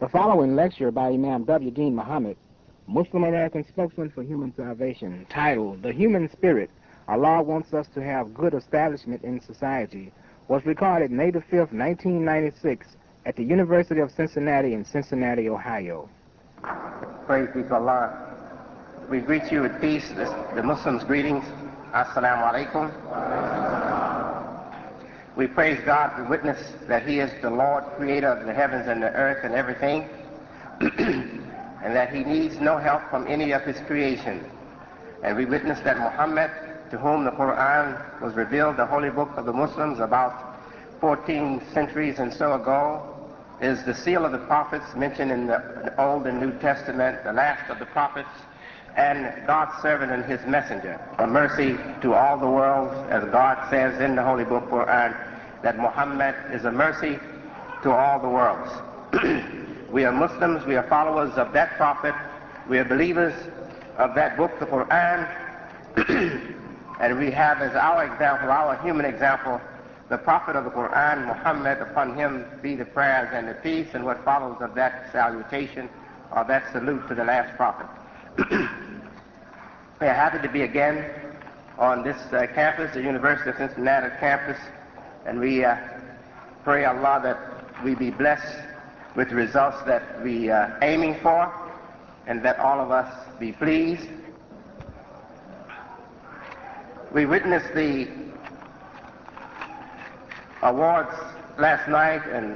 The following lecture by Imam W. Deen Muhammad, Muslim American spokesman for human salvation, titled The Human Spirit, Allah Wants Us to Have Good Establishment in Society, was recorded May the 5th, 1996 at the University of Cincinnati in Cincinnati, Ohio. Praise be to Allah. We greet you with peace, the Muslims' greetings. Assalamu alaikum. We praise God, we witness that He is the Lord, creator of the heavens and the earth and everything, and that He needs no help from any of His creation. And we witness that Muhammad, to whom the Quran was revealed, the holy book of the Muslims, about 14 centuries and so ago, is the seal of the prophets mentioned in the Old and New Testament, the last of the prophets, and God's servant and His messenger, a mercy to all the world, as God says in the Holy Book Quran, that Muhammad is a mercy to all the worlds. We are Muslims, we are followers of that prophet, we are believers of that book, the Quran, and we have as our example, our human example, the prophet of the Quran, Muhammad, upon him be the prayers and the peace, and what follows of that salutation or that salute to the last prophet. We are happy to be again on this campus, the University of Cincinnati campus, and we pray Allah that we be blessed with the results that we are aiming for, and that all of us be pleased. We witnessed the awards last night, and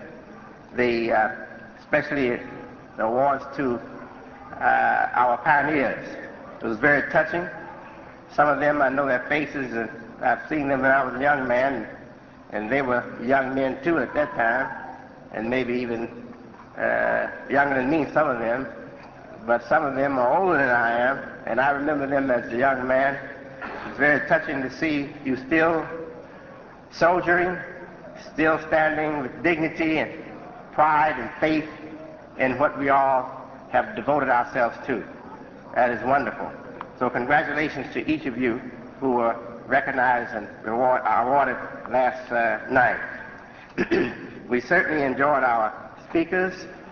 especially the awards to our pioneers. It was very touching. Some of them, I know their faces, and I've seen them when I was a young man, and they were young men too at that time, and maybe even younger than me, some of them, but some of them are older than I am, and I remember them as a young man. It's very touching to see you still soldiering, still standing with dignity and pride and faith in what we all have devoted ourselves to. That is wonderful. So congratulations to each of you who were recognized and awarded last night. We certainly enjoyed our speakers.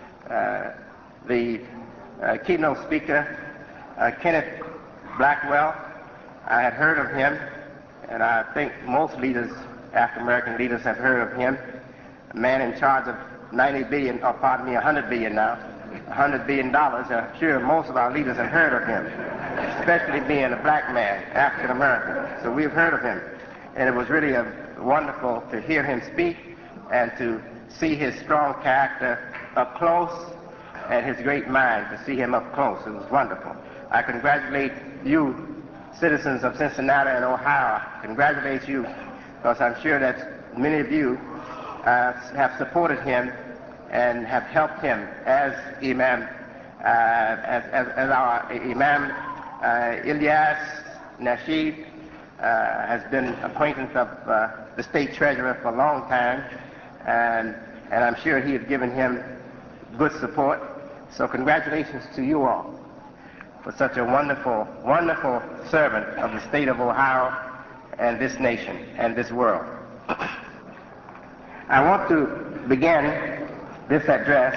The keynote speaker, Kenneth Blackwell, I had heard of him, and I think most leaders, African American leaders, have heard of him. A man in charge of 90 billion, or pardon me, 100 billion now, $100 billion. I'm sure most of our leaders have heard of him, especially being a black man, African American. So we've heard of him, and it was really wonderful to hear him speak and to see his strong character up close and his great mind, to see him up close. It was wonderful. I congratulate you, citizens of Cincinnati and Ohio. Congratulate you, because I'm sure that many of you have supported him and have helped him as Imam, as our Imam Ilyas Nasheed has been acquaintance of the state treasurer for a long time, and I'm sure he has given him good support. So congratulations to you all for such a wonderful, wonderful servant of the state of Ohio and this nation and this world. I want to begin this address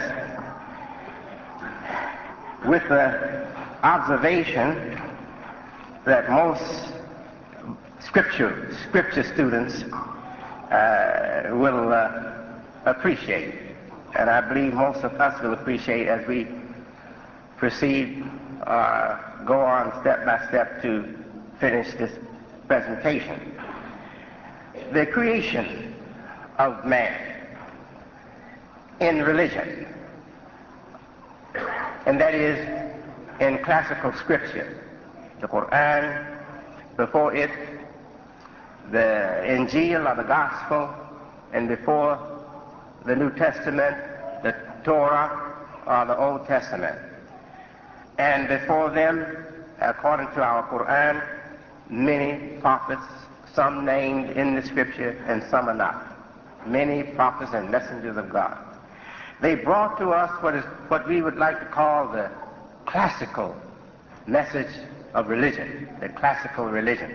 with the observation that most scripture students will appreciate, and I believe most of us will appreciate as we proceed, go on step by step to finish this presentation. The creation of man in religion, and that is in classical scripture, the Quran, before it the Injil or the Gospel, and before the New Testament, the Torah or the Old Testament. And before them, according to our Quran, many prophets, some named in the scripture and some are not. Many prophets and messengers of God. They brought to us what we would like to call the classical message of religion, the classical religion.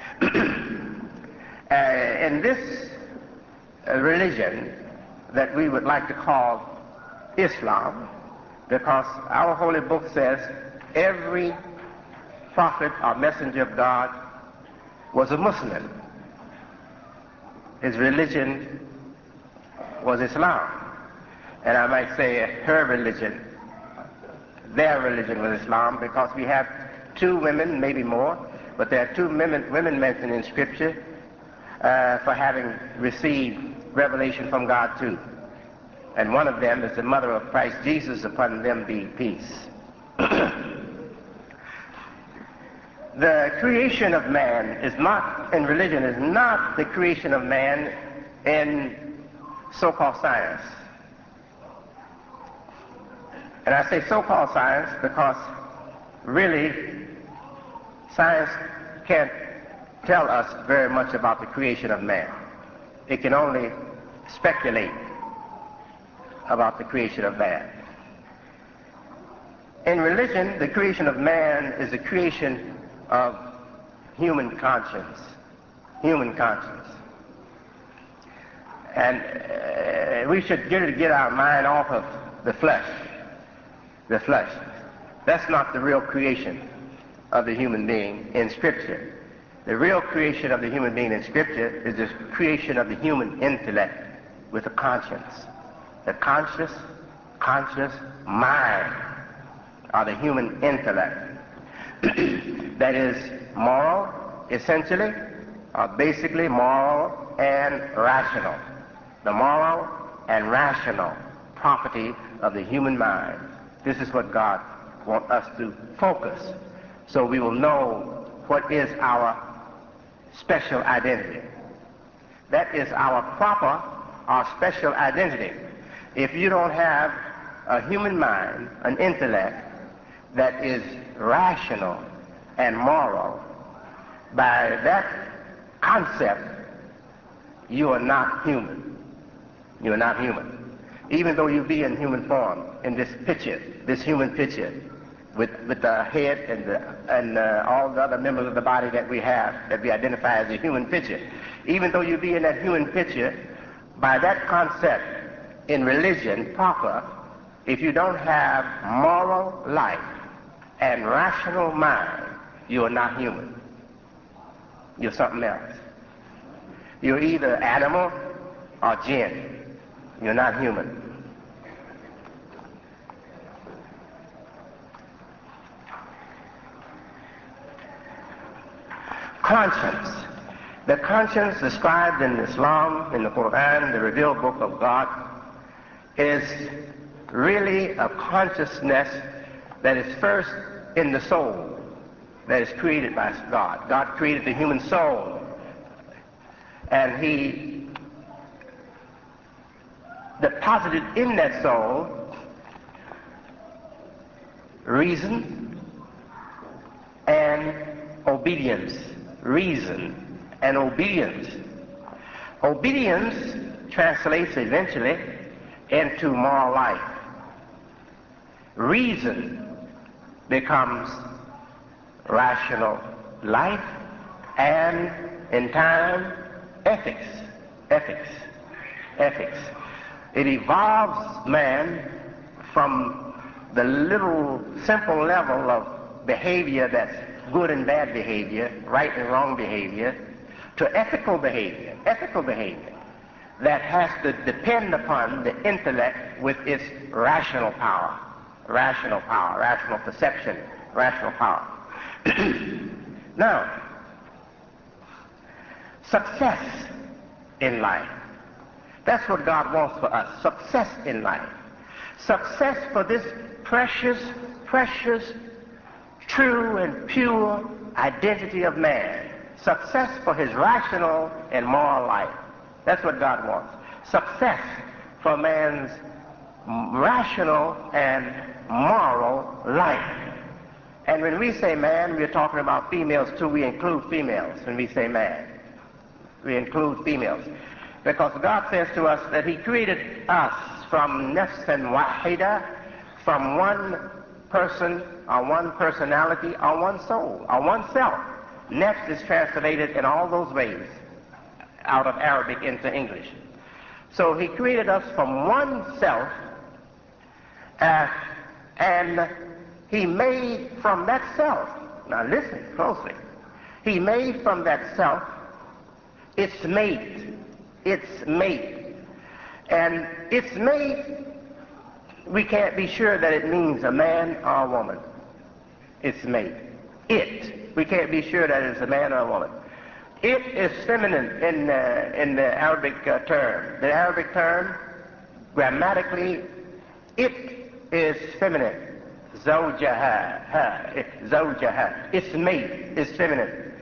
In this religion that we would like to call Islam, because our holy book says every prophet or messenger of God was a Muslim. His religion was Islam. And I might say her religion, their religion was Islam, because we have two women, maybe more, but there are two women mentioned in Scripture for having received revelation from God too. And one of them is the mother of Christ Jesus, upon them be peace. The creation of man is not, in religion, is not the creation of man in so-called science. And I say so-called science because really science can't tell us very much about the creation of man. It can only speculate about the creation of man. In religion, the creation of man is the creation of human conscience. Human conscience. And we should get our mind off of the flesh. The flesh. That's not the real creation of the human being in Scripture. The real creation of the human being in Scripture is the creation of the human intellect with a conscience. The conscious mind, or the human intellect, that is moral, essentially, or basically moral and rational. The moral and rational property of the human mind. This is what God wants us to focus, so we will know what is our special identity. That is our proper, our special identity. If you don't have a human mind, an intellect that is rational and moral, by that concept, you are not human. You are not human. Even though you be in human form, in this picture, this human picture, with the head and all the other members of the body that we have, that we identify as a human picture. Even though you be in that human picture, by that concept in religion proper, if you don't have moral life and rational mind, you are not human. You're something else. You're either animal or jinn. You're not human. Conscience. The conscience described in Islam, in the Quran, the revealed book of God, is really a consciousness that is first in the soul, that is created by God. God created the human soul, and He deposited in that soul reason and obedience. Reason and obedience. Obedience translates eventually into moral life. Reason becomes rational life, and in time, ethics. It evolves man from the little simple level of behavior that's good and bad behavior, right and wrong behavior, to ethical behavior that has to depend upon the intellect with its rational power, rational perception, rational power. Now, success in life. That's what God wants for us, success in life. Success for this precious, true and pure identity of man. Success for his rational and moral life. That's what God wants. Success for man's rational and moral life. And when we say man, we're talking about females too. We include females when we say man. We include females. Because God says to us that He created us from nafsan wahida, from one person or one personality or one soul or one self. Nafs is translated in all those ways out of Arabic into English. So He created us from one self And he made from that self, now listen closely, he made from that self its mate, its mate. And its mate, we can't be sure that it means a man or a woman. Its mate. It. We can't be sure that it's a man or a woman. It is feminine in the Arabic term. The Arabic term, grammatically, it is feminine. Zawjaha. Zawjaha. Its mate is feminine.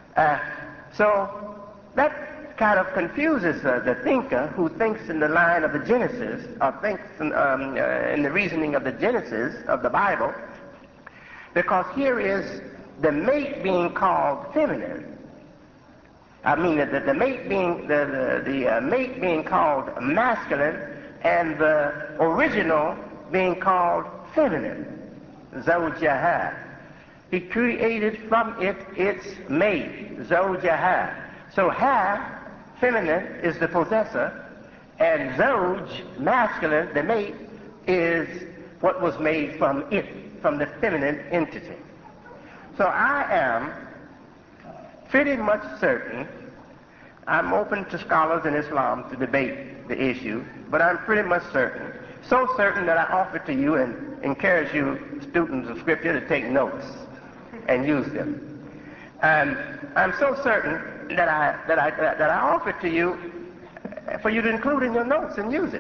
So that kind of confuses the thinker who thinks in the line of the Genesis, or thinks in the reasoning of the Genesis of the Bible, because here is the mate being called feminine. I mean, the mate being the mate being called masculine, and the original being called feminine. Zawjaha. He created from it its mate. Zawjaha. So ha, feminine, is the possessor, and zawj, masculine, the mate, is what was made from it, from the feminine entity. So I am pretty much certain, I'm open to scholars in Islam to debate the issue, but I'm pretty much certain, so certain that I offer to you and encourage you, students of Scripture, to take notes and use them. And I'm so certain that I offer to you for you to include in your notes and use it.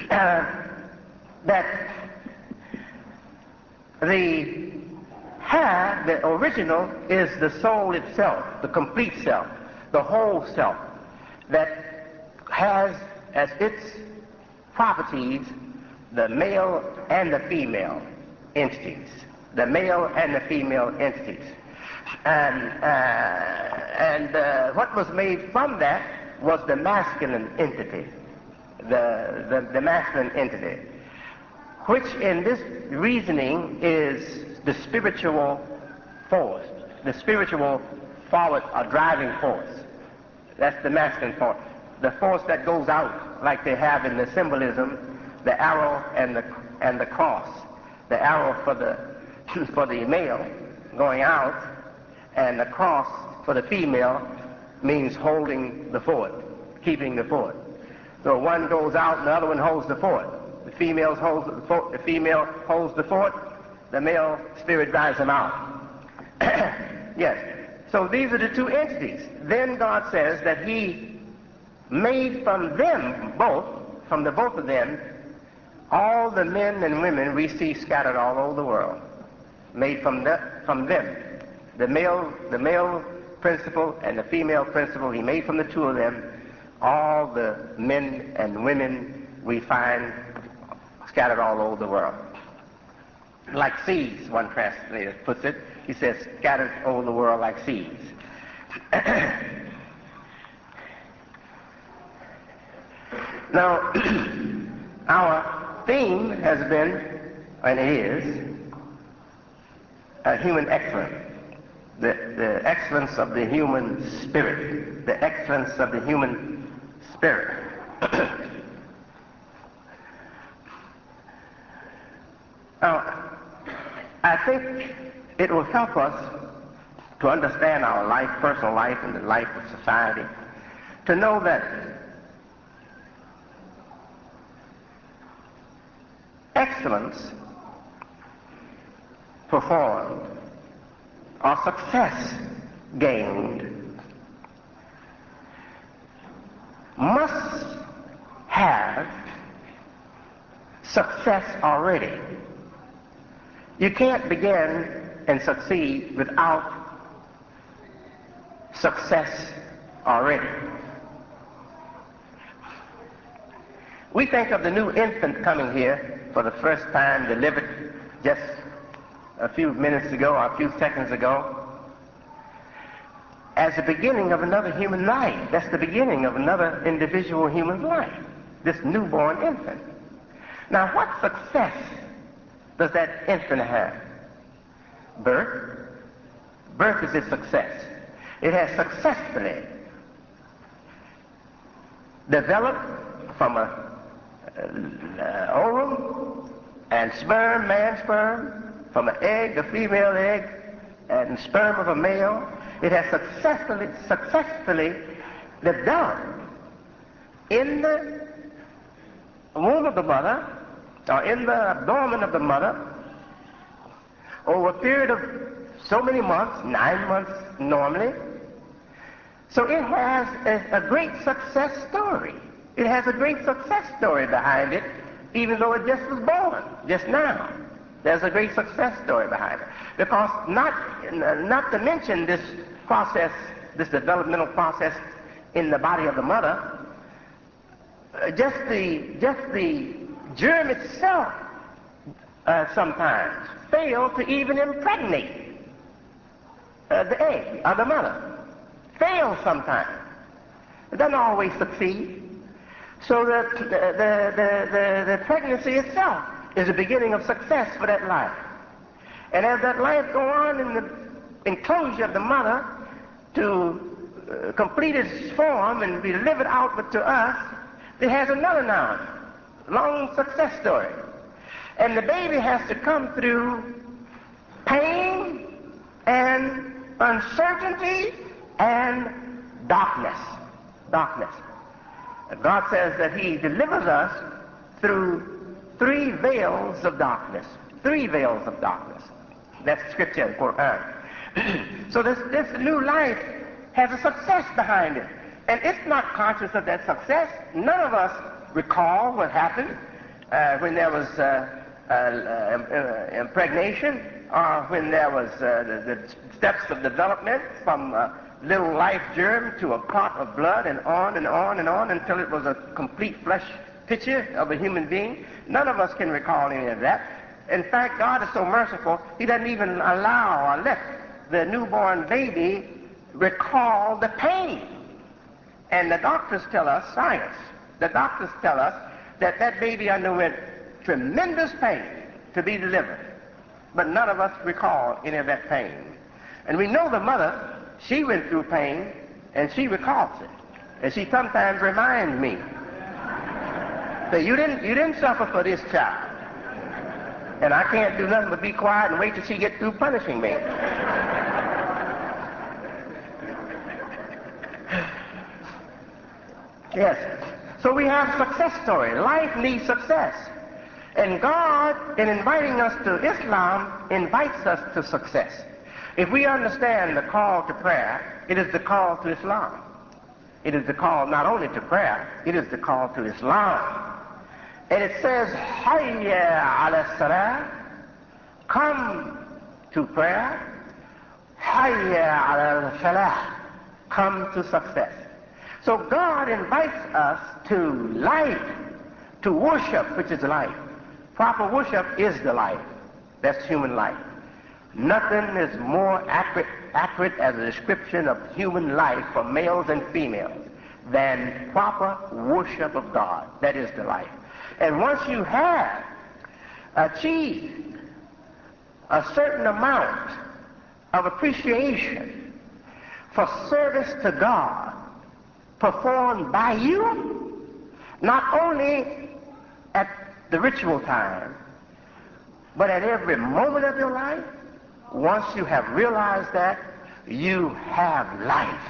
That the original is the soul itself, the complete self, the whole self, that has as its properties the male and the female entities. The male and the female entities. And what was made from that was the masculine entity, the masculine entity, which in this reasoning is the spiritual force, the spiritual forward or driving force. That's the masculine force. The force that goes out, like they have in the symbolism, the arrow and the cross. The arrow for the male going out, and the cross for the female means holding the fort, keeping the fort. So one goes out and the other one holds the fort. The female holds the fort, the male spirit drives them out. Yes. So these are the two entities. Then God says that he made from them both, from the both of them, all the men and women we see scattered all over the world. Made from them. The male principle and the female principle, he made from the two of them all the men and women we find scattered all over the world. Like seeds, one translator puts it. He says, scattered over the world like seeds. Now, our theme has been, and is, human excellence. The excellence of the human spirit. The excellence of the human spirit. Now, I think it will help us to understand our life, personal life, and the life of society, to know that excellence performed or success gained must have success already. You can't begin and succeed without success already. We think of the new infant coming here for the first time, delivered just a few minutes ago or a few seconds ago, as the beginning of another human life. That's the beginning of another individual human life, this newborn infant. Now, what success does that infant have? Birth. Birth is its success. It has successfully developed from a ovum and sperm, man sperm, from an egg, a female egg, and sperm of a male. It has successfully developed in the womb of the mother, or in the abdomen of the mother, over a period of so many months, 9 months normally. So it has a great success story. It has a great success story behind it, even though it just was born, just now. There's a great success story behind it. Because not to mention this process, this developmental process in the body of the mother, just the germ itself sometimes fails to even impregnate the egg of the mother. Fails sometimes. It doesn't always succeed. So that the pregnancy itself is the beginning of success for that life. And as that life goes on in the enclosure of the mother to complete its form and be delivered outward to us, it has another now, long success story. And the baby has to come through pain and uncertainty and darkness. Darkness. God says that he delivers us through 3 veils of darkness. 3 veils of darkness. That's scripture in Quran. So this new life has a success behind it. And it's not conscious of that success. None of us recall what happened when there was impregnation, or when there was the steps of development from little life germ to a pot of blood, and on and on and on until it was a complete flesh picture of a human being. None of us can recall any of that. In fact, God is so merciful, he doesn't even allow or let the newborn baby recall the pain. And the doctors tell us, science, the doctors tell us that that baby underwent tremendous pain to be delivered. But none of us recall any of that pain. And we know the mother, she went through pain, and she recalls it. And she sometimes reminds me that you didn't suffer for this child. And I can't do nothing but be quiet and wait till she gets through punishing me. Yes. So we have a success story. Life needs success. And God, in inviting us to Islam, invites us to success. If we understand the call to prayer, it is the call to Islam. It is the call not only to prayer, it is the call to Islam. And it says, Hayya ala salah, come to prayer. Hayya ala salah, come to success. So God invites us to life, to worship, which is life. Proper worship is the life. That's human life. Nothing is more accurate as a description of human life for males and females than proper worship of God. That is the life. And once you have achieved a certain amount of appreciation for service to God performed by you, not only at the ritual time, but at every moment of your life, once you have realized that, you have life.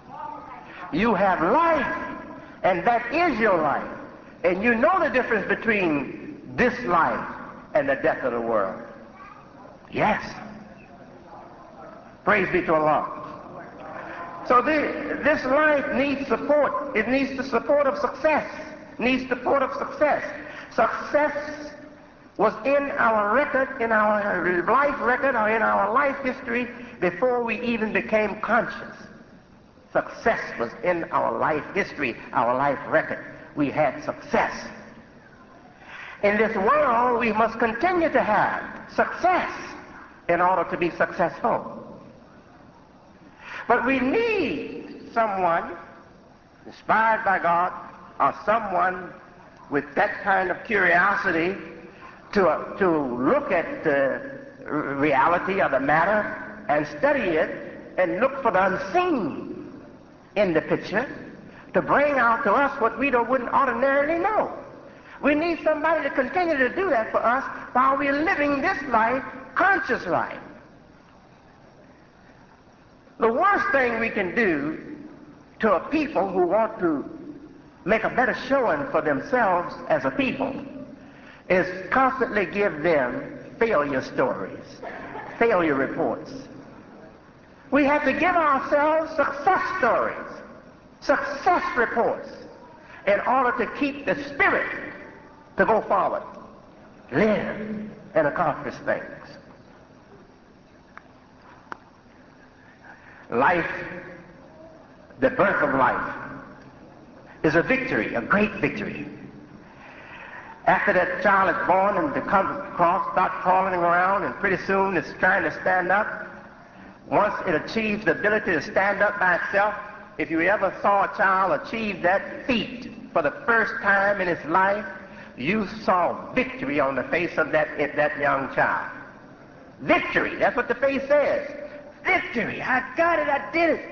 You have life, and that is your life. And you know the difference between this life and the death of the world. Yes. Praise be to Allah. So this life needs support. It needs the support of success. Needs support of success. Success was in our record, in our life record, or in our life history before we even became conscious. Success was in our life history, our life record. We had success. In this world, we must continue to have success in order to be successful. But we need someone inspired by God, or someone with that kind of curiosity to look at the reality of the matter and study it and look for the unseen in the picture to bring out to us what we wouldn't ordinarily know. We need somebody to continue to do that for us while we're living this life, conscious life. The worst thing we can do to a people who want to make a better showing for themselves as a people is constantly give them failure stories, failure reports. We have to give ourselves success stories, success reports, in order to keep the spirit to go forward, live, and accomplish things. Life, the birth of life, is a victory, a great victory. After that child is born and becomes across, starts crawling around, and pretty soon it's trying to stand up. Once it achieves the ability to stand up by itself, if you ever saw a child achieve that feat for the first time in its life, you saw victory on the face of that young child. Victory, that's what the face says. Victory, I got it, I did it.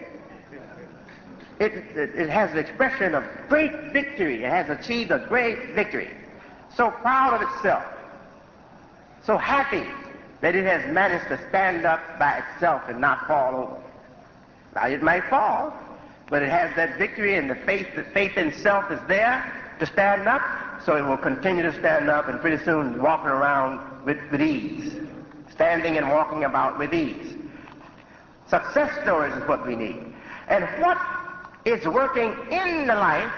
It has the expression of great victory. It has achieved a great victory. So proud of itself, so happy that it has managed to stand up by itself and not fall over. Now it might fall, but it has that victory, and the faith in self is there to stand up, so it will continue to stand up, and pretty soon walking around with ease, standing and walking about with ease. Success stories is what we need. And what is working in the life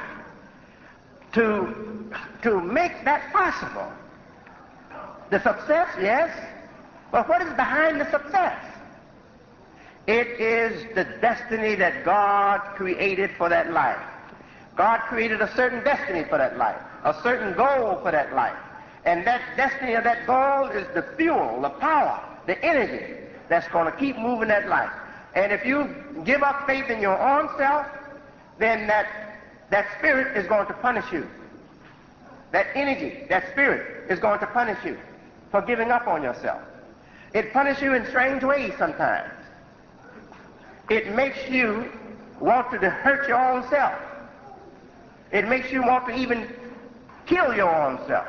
to make that possible? The success, yes, but what is behind the success? It is the destiny that God created for that life. God created a certain destiny for that life, a certain goal for that life. And that destiny of that goal is the fuel, the power, the energy that's going to keep moving that life. And if you give up faith in your own self, then that spirit is going to punish you. That energy, that spirit is going to punish you for giving up on yourself. It punishes you in strange ways sometimes. It makes you want to hurt your own self. It makes you want to even kill your own self,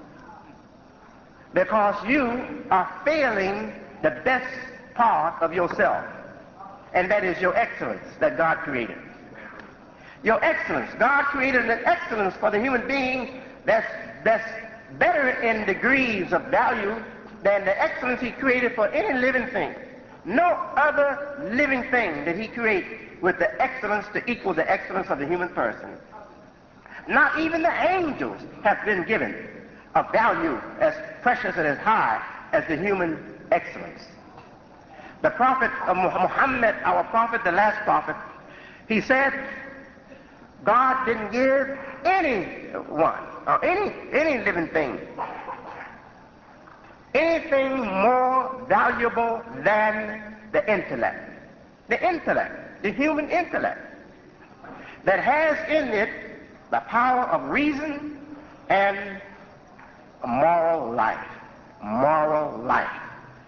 because you are failing the best part of yourself, and that is your excellence that God created. Your excellence. God created an excellence for the human being that's better in degrees of value than the excellence he created for any living thing. No other living thing did he create with the excellence to equal the excellence of the human person. Not even the angels have been given a value as precious and as high as the human excellence. The prophet Muhammad, our prophet, the last prophet, he said, God didn't give anyone or any living thing anything more valuable than the intellect. The intellect, the human intellect, that has in it the power of reason and a moral life. Moral life.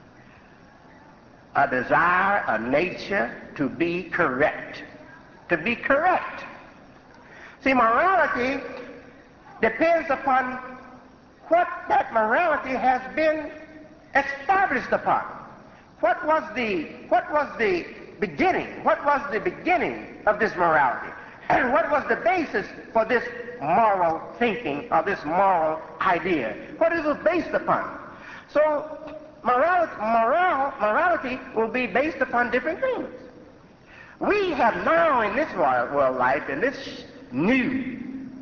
A desire, a nature to be correct. To be correct. See, morality depends upon what that morality has been established upon. What was the beginning? What was the beginning of this morality? And what was the basis for this moral thinking or this moral idea? What is it based upon? So morality will be based upon different things. We have now in this world life, in this new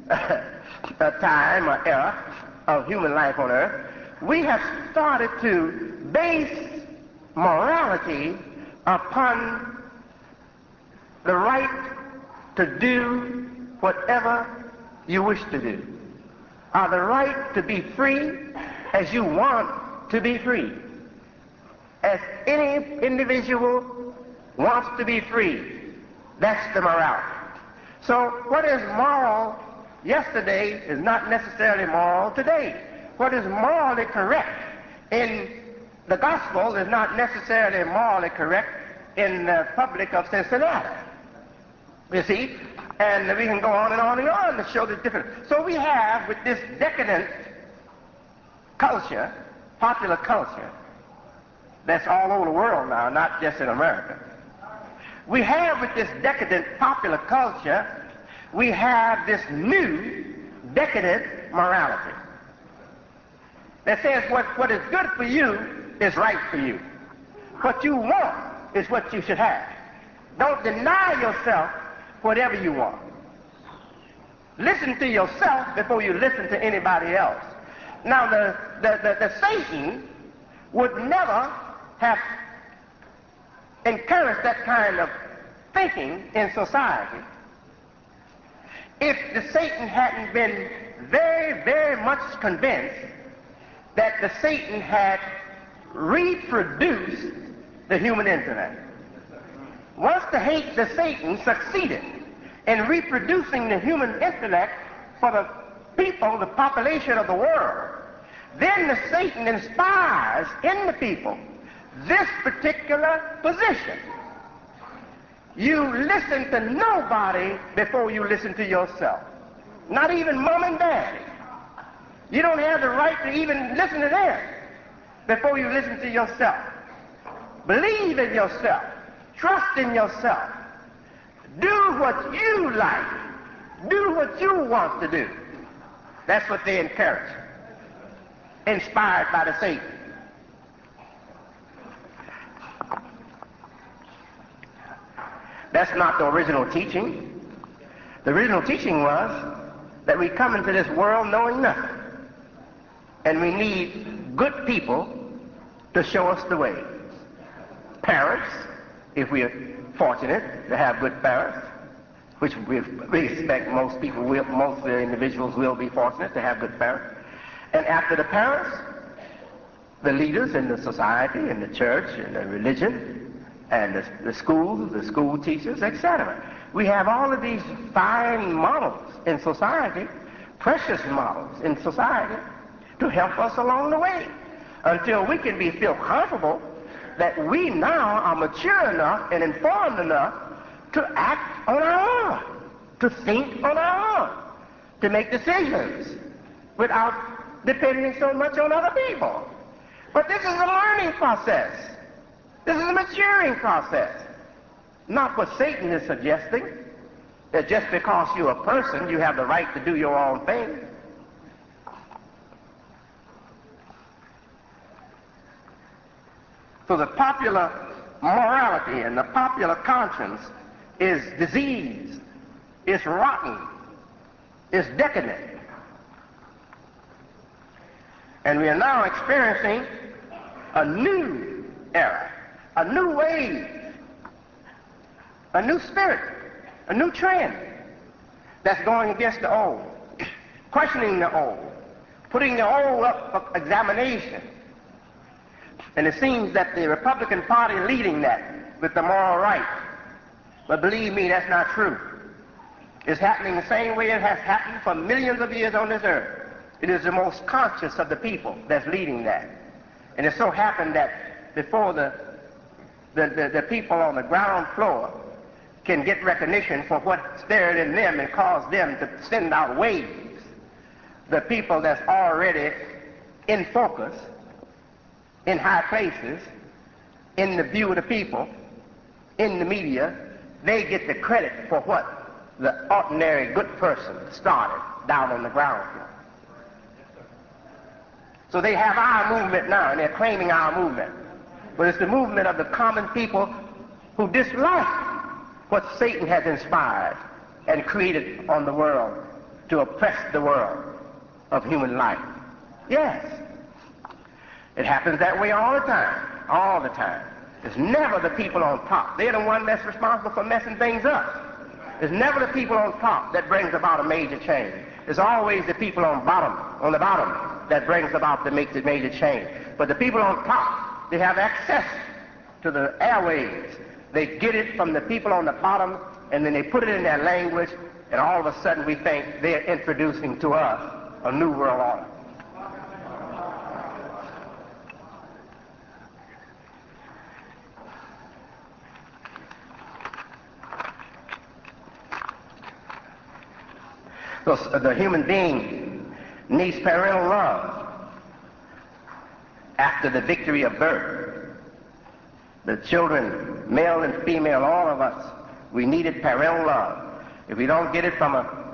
time or era of human life on earth, we have started to base morality upon the right to do whatever you wish to do, or the right to be free as you want to be free, as any individual wants to be free. That's the morality. So what is moral yesterday is not necessarily moral today. What is morally correct in the gospel is not necessarily morally correct in the public of Cincinnati. You see, And we can go on and on and on to show the difference. So we have, with this decadent culture, popular culture, that's all over the world now, not just in America. We have, with this decadent popular culture, we have this new decadent morality that says what is good for you is right for you. What you want is what you should have. Don't deny yourself whatever you want. Listen to yourself before you listen to anybody else. Now, the Satan would never have encouraged that kind of thinking in society if the Satan hadn't been very, very much convinced that the Satan had reproduced the human intellect. Once the Satan succeeded in reproducing the human intellect for the people, the population of the world, then the Satan inspires in the people this particular position. You listen to nobody before you listen to yourself. Not even mom and daddy. You don't have the right to even listen to them before you listen to yourself. Believe in yourself. Trust in yourself. Do what you like. Do what you want to do. That's what they encourage. Inspired by the Satan. That's not the original teaching. The original teaching was that we come into this world knowing nothing. And we need good people to show us the way. Parents, if we are fortunate to have good parents, which we expect most people will, most individuals will be fortunate to have good parents. And after the parents, the leaders in the society, in the church, in the religion, and the schools, the school teachers, etc. We have all of these fine models in society, precious models in society, to help us along the way until we can feel comfortable that we now are mature enough and informed enough to act on our own, to think on our own, to make decisions without depending so much on other people. But this is a learning process. This is a maturing process. Not what Satan is suggesting, that just because you're a person, you have the right to do your own thing. So the popular morality and the popular conscience is diseased, is rotten, is decadent. And we are now experiencing a new era, a new wave, a new spirit, a new trend that's going against the old, questioning the old, putting the old up for examination. And it seems that the Republican Party leading that with the moral right. But believe me, that's not true. It's happening the same way it has happened for millions of years on this earth. It is the most conscious of the people that's leading that. And it so happened that before the people on the ground floor can get recognition for what's there in them and cause them to send out waves, the people that's already in focus, in high places, in the view of the people, in the media, they get the credit for what the ordinary good person started down on the ground floor. So they have our movement now, and they're claiming our movement. But it's the movement of the common people who dislike what Satan has inspired and created on the world to oppress the world of human life. Yes. It happens that way all the time, all the time. It's never the people on top. They're the one that's responsible for messing things up. It's never the people on top that brings about a major change. It's always the people on the bottom that brings about the major change. But the people on top, they have access to the airwaves. They get it from the people on the bottom, and then they put it in their language, and all of a sudden we think they're introducing to us a new world order. So the human being needs parental love after the victory of birth. The children, male and female, all of us, we needed parental love. If we don't get it from a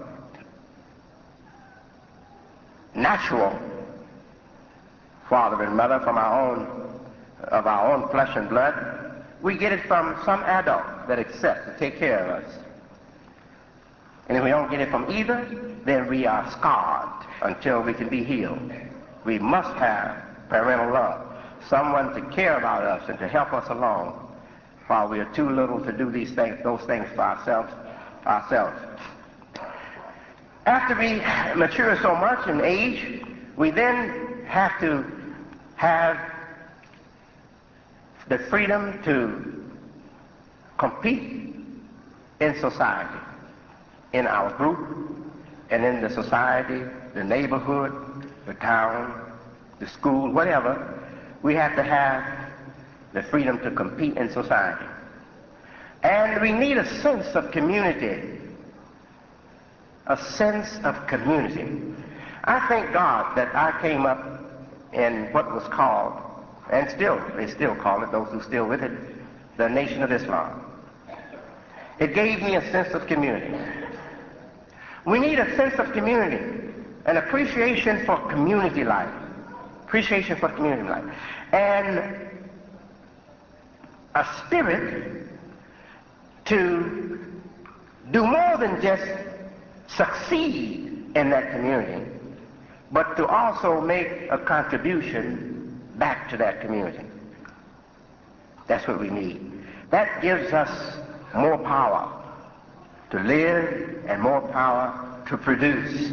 natural father and mother, from our own flesh and blood, we get it from some adult that accepts to take care of us. And if we don't get it from either, then we are scarred until we can be healed. We must have parental love, someone to care about us and to help us along while we are too little to do those things for ourselves. After we mature so much in age, we then have to have the freedom to compete in society, in our group, and in the society, the neighborhood, the town, the school, whatever. We have to have the freedom to compete in society. And we need a sense of community. A sense of community. I thank God that I came up in what was called, and they still call it, those who still with it, the Nation of Islam. It gave me a sense of community. We need a sense of community, an appreciation for community life. Appreciation for community life. And a spirit to do more than just succeed in that community, but to also make a contribution back to that community. That's what we need. That gives us more power to live and more power to produce.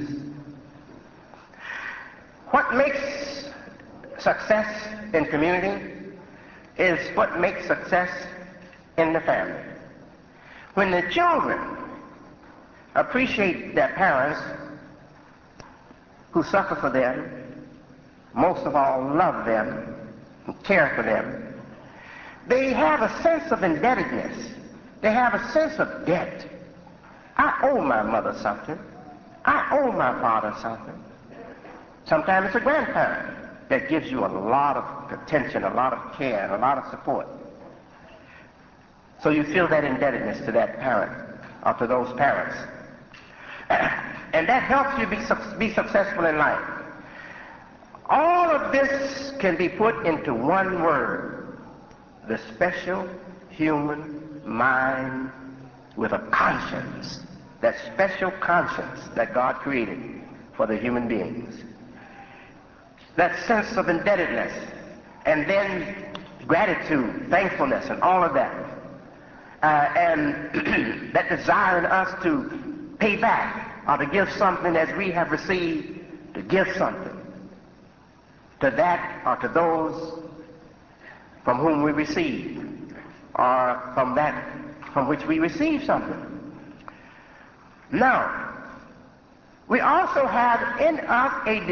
What makes success in community is what makes success in the family. When the children appreciate their parents who suffer for them, most of all love them, and care for them, they have a sense of indebtedness. They have a sense of debt. I owe my mother something. I owe my father something. Sometimes it's a grandparent that gives you a lot of attention, a lot of care, and a lot of support. So you feel that indebtedness to that parent or to those parents. And that helps you be successful in life. All of this can be put into one word: the special human mind with a conscience, that special conscience that God created for the human beings. That sense of indebtedness, and then gratitude, thankfulness, and all of that. And that desire in us to pay back or to give something as we have received, to give something to that or to those from whom we receive, or from that from which we receive something. Now, we also have in us a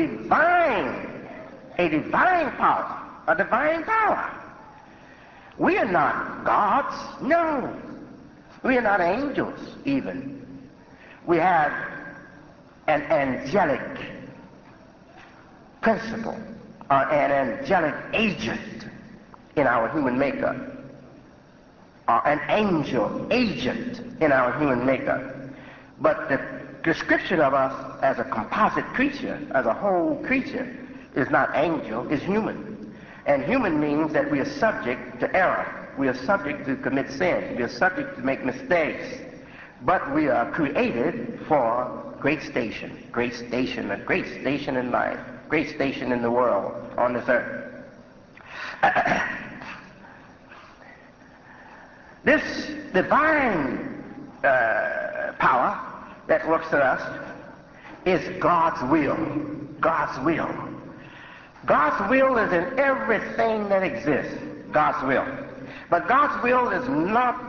divine power. We are not gods, no. We are not angels even. We have an angelic principle, or an angelic agent in our human makeup, or an angel agent in our human makeup. But the description of us as a composite creature, as a whole creature, is not angel, is human. And human means that we are subject to error. We are subject to commit sin. We are subject to make mistakes. But we are created for great station in life, great station in the world, on this earth. This divine power that works in us is God's will. God's will. God's will is in everything that exists. God's will. But God's will is not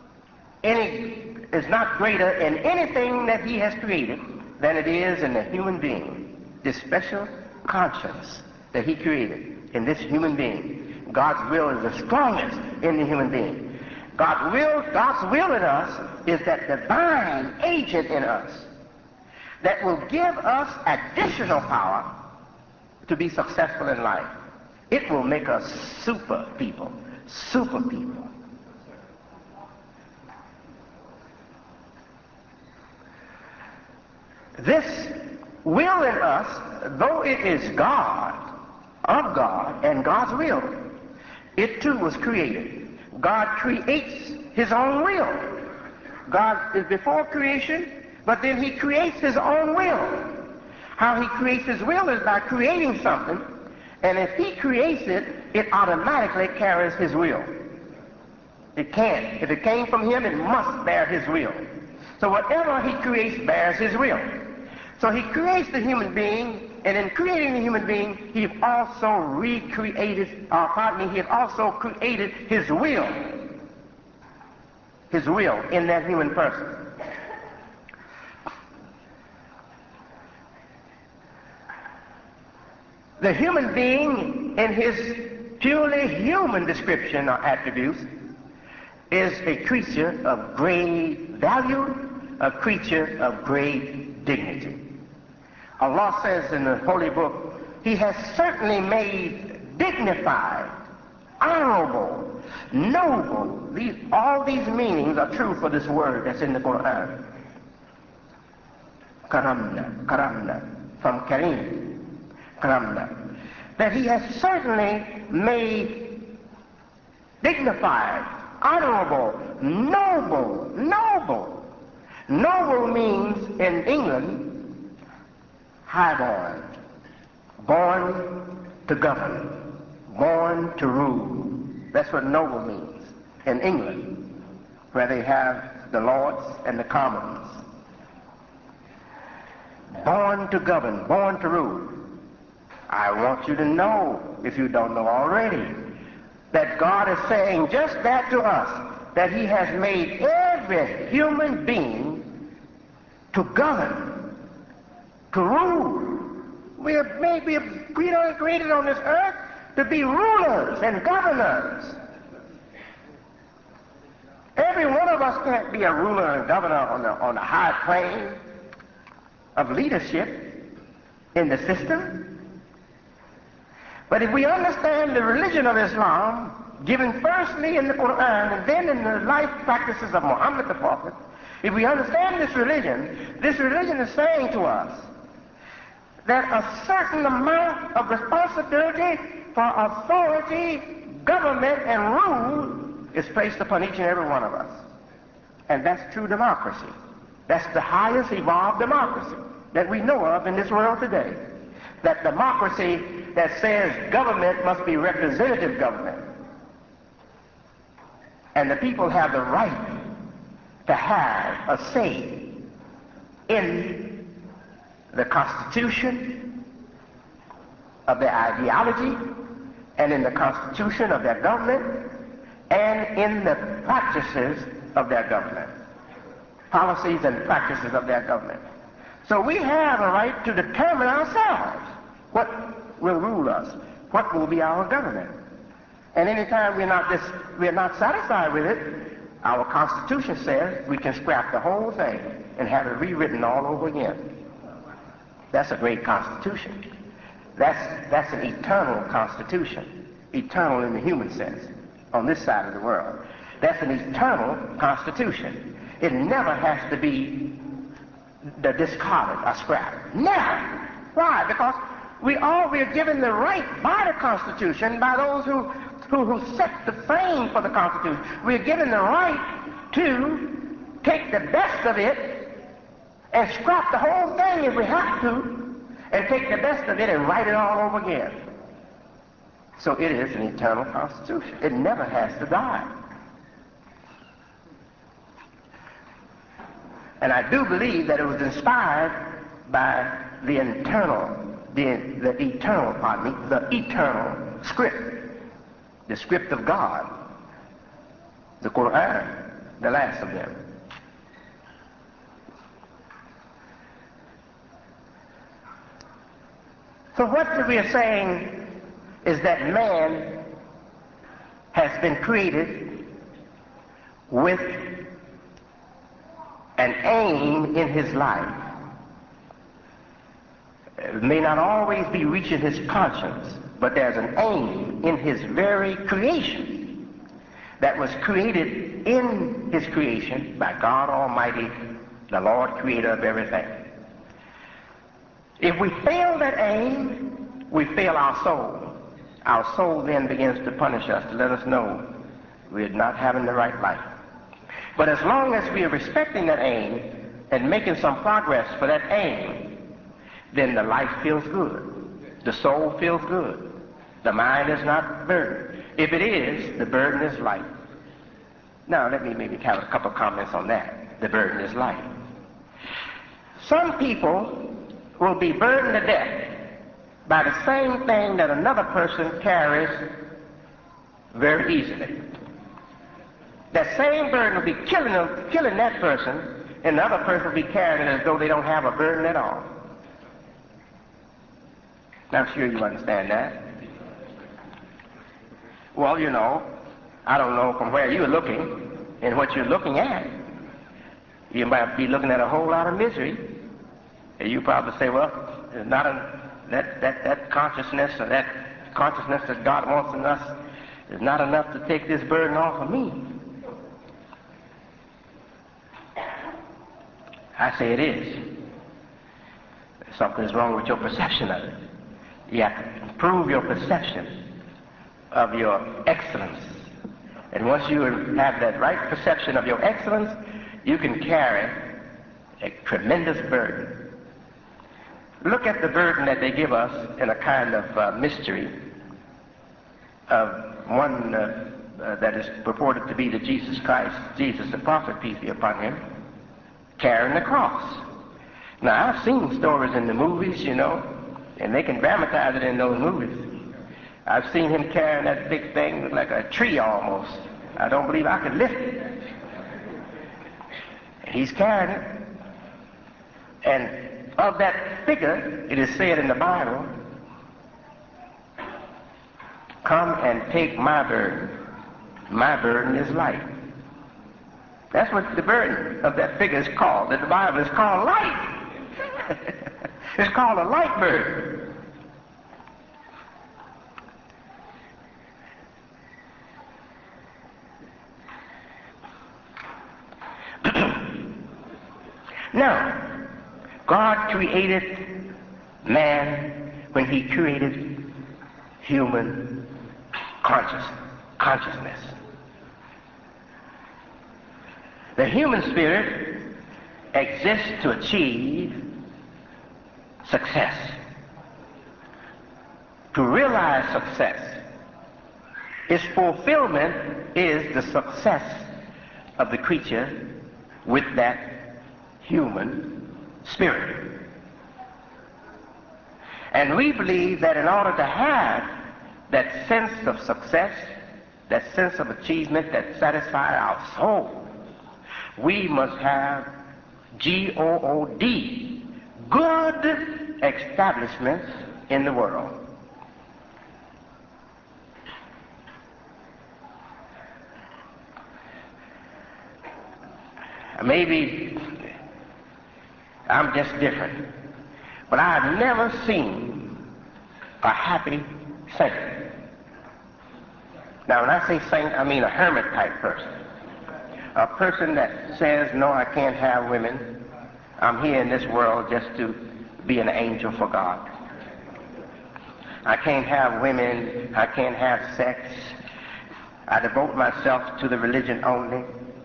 greater in anything that He has created than it is in the human being. This special conscience that He created in this human being. God's will is the strongest in the human being. God's will in us is that divine agent in us that will give us additional power to be successful in life. It will make us super people, super people. This will in us, though it is God, of God, and God's will, it too was created. God creates his own will. God is before creation, but then he creates his own will. How he creates his will is by creating something, and if he creates it, it automatically carries his will. It can't. If it came from him, it must bear his will. So whatever he creates bears his will. So he creates the human being, and in creating the human being, he also recreated, he has also created his will in that human person. The human being, in his purely human description or attributes, is a creature of great value, a creature of great dignity. Allah says in the Holy Book, he has certainly made dignified, honorable, noble. All these meanings are true for this word that's in the Quran. Karamna, from Karim, Karamna. That he has certainly made dignified, honorable, noble. Noble means in England highborn, born to govern, born to rule. That's what noble means in England, where they have the lords and the commons. Born to govern, born to rule. I want you to know, if you don't know already, that God is saying just that to us, that he has made every human being to govern, to rule. We are created on this earth to be rulers and governors. Every one of us can't be a ruler and governor on the high plane of leadership in the system. But if we understand the religion of Islam, given firstly in the Quran and then in the life practices of Muhammad the Prophet, if we understand this religion is saying to us that a certain amount of responsibility for authority, government, and rule is placed upon each and every one of us. And that's true democracy. That's the highest evolved democracy that we know of in this world today. That democracy that says government must be representative government. And the people have the right to have a say in the constitution of their ideology, and in the constitution of their government, and in the practices of their government, policies and practices of their government. So we have a right to determine ourselves what will rule us, what will be our government. And anytime we're not satisfied with it, our Constitution says we can scrap the whole thing and have it rewritten all over again. That's a great Constitution. That's an eternal Constitution, eternal in the human sense, on this side of the world. That's an eternal Constitution. It never has to be discarded or scrapped. Never. Why? Because we are given the right by the Constitution, by those who set the frame for the Constitution. We are given the right to take the best of it and scrap the whole thing if we have to, and take the best of it and write it all over again. So it is an eternal Constitution. It never has to die. And I do believe that it was inspired by the eternal script, the script of God, the Quran, the last of them. So what we are saying is that man has been created with an aim in his life. may not always be reaching his conscience, but there's an aim in his very creation that was created in his creation by God Almighty, the Lord creator of everything. If we fail that aim, we fail our soul. Our soul then begins to punish us, to let us know we're not having the right life. But as long as we are respecting that aim and making some progress for that aim, then the life feels good. The soul feels good. The mind is not burdened. If it is, the burden is light. Now, let me maybe have a couple comments on that. The burden is light. Some people will be burdened to death by the same thing that another person carries very easily. That same burden will be killing that person, and the other person will be carrying it as though they don't have a burden at all. I'm sure you understand that. Well, you know, I don't know from where you're looking and what you're looking at. You might be looking at a whole lot of misery. And you probably say, well, it's not that consciousness or that consciousness that God wants in us is not enough to take this burden off of me. I say it is. Something's wrong with your perception of it. You have to improve your perception of your excellence. And once you have that right perception of your excellence, you can carry a tremendous burden. Look at the burden that they give us in a kind of mystery of one that is purported to be the Jesus Christ, Jesus the prophet, peace be upon him, carrying the cross. Now, I've seen stories in the movies, you know, and they can dramatize it in those movies. I've seen him carrying that big thing like a tree almost. I don't believe I could lift it. He's carrying it. And of that figure, it is said in the Bible, come and take my burden. My burden is light. That's what the burden of that figure is called. In the Bible, it's called light. It's called a light burden. Now, God created man when he created human consciousness. The human spirit exists to achieve success. To realize success, its fulfillment is the success of the creature with that human spirit. And we believe that in order to have that sense of success, that sense of achievement that satisfies our soul, we must have G-O-O-D, good establishments in the world. Maybe I'm just different, but I've never seen a happy saint. Now, when I say saint, I mean a hermit type person. A person that says, no, I can't have women. I'm here in this world just to be an angel for God. I can't have women. I can't have sex. I devote myself to the religion only.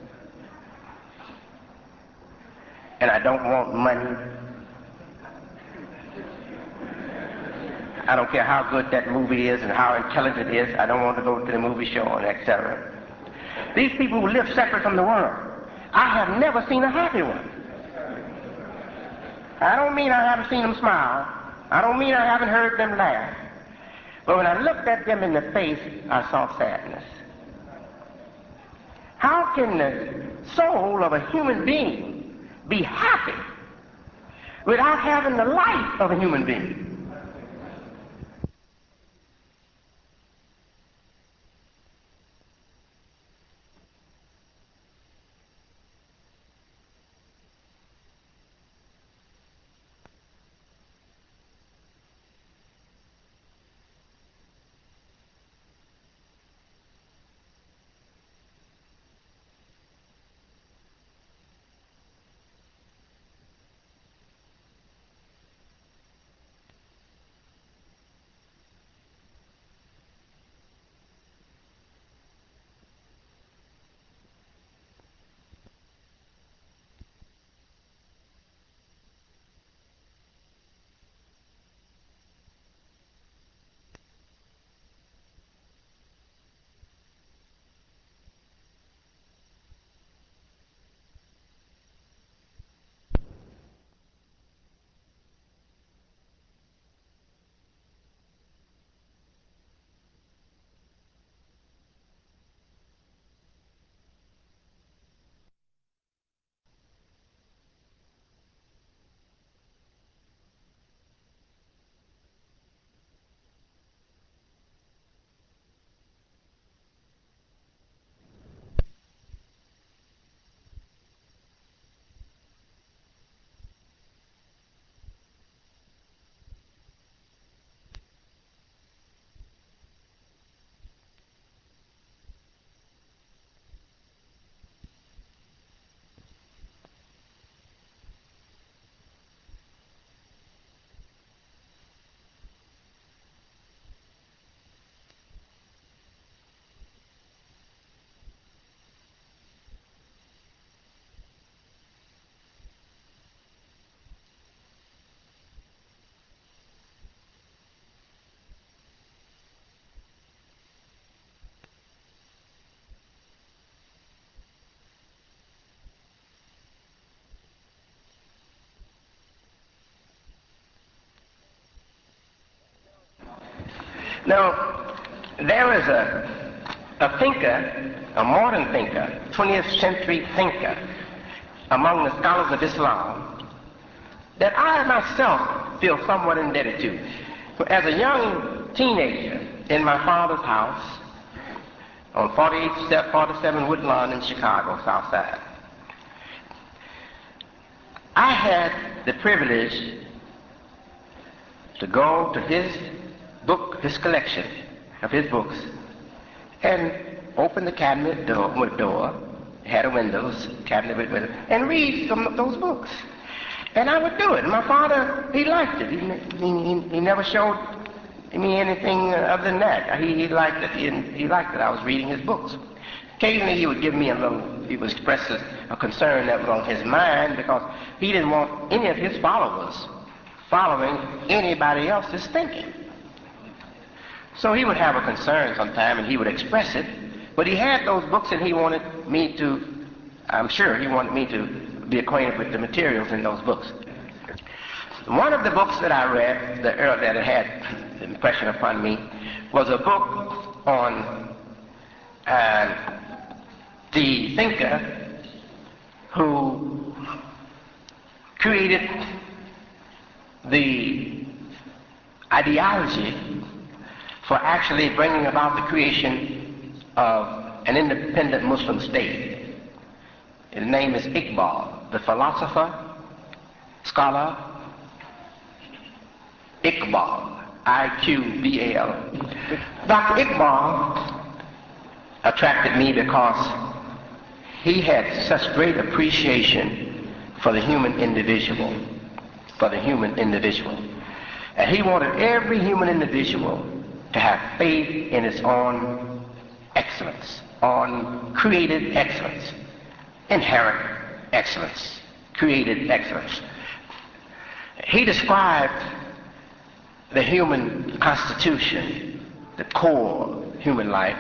And I don't want money. I don't care how good that movie is and how intelligent it is. I don't want to go to the movie show and etc. These people who live separate from the world, I have never seen a happy one. I don't mean I haven't seen them smile. I don't mean I haven't heard them laugh. But when I looked at them in the face, I saw sadness. How can the soul of a human being be happy without having the life of a human being? Now, there is a thinker, a modern thinker, 20th century thinker, among the scholars of Islam, that I myself feel somewhat indebted to. As a young teenager in my father's house on 47 Woodlawn in Chicago, South Side, I had the privilege to go to his his collection of his books, and open the cabinet door, had a windows, cabinet with windows, and read some of those books. And I would do it. My father, he liked it. He never showed me anything other than that. He liked it. He liked it. I was reading his books. Occasionally he would give me he would express a concern that was on his mind, because he didn't want any of his followers following anybody else's thinking. So he would have a concern sometime, and he would express it, but he had those books, and he wanted me to, I'm sure he wanted me to be acquainted with the materials in those books. One of the books that I read that had an impression upon me was a book on the thinker who created the ideology for actually bringing about the creation of an independent Muslim state. His name is Iqbal, the philosopher, scholar, Iqbal, I-Q-B-A-L. Dr. Iqbal attracted me because he had such great appreciation for the human individual, And he wanted every human individual to have faith in its own excellence, on created excellence, inherent excellence, created excellence. He described the human constitution, the core human life,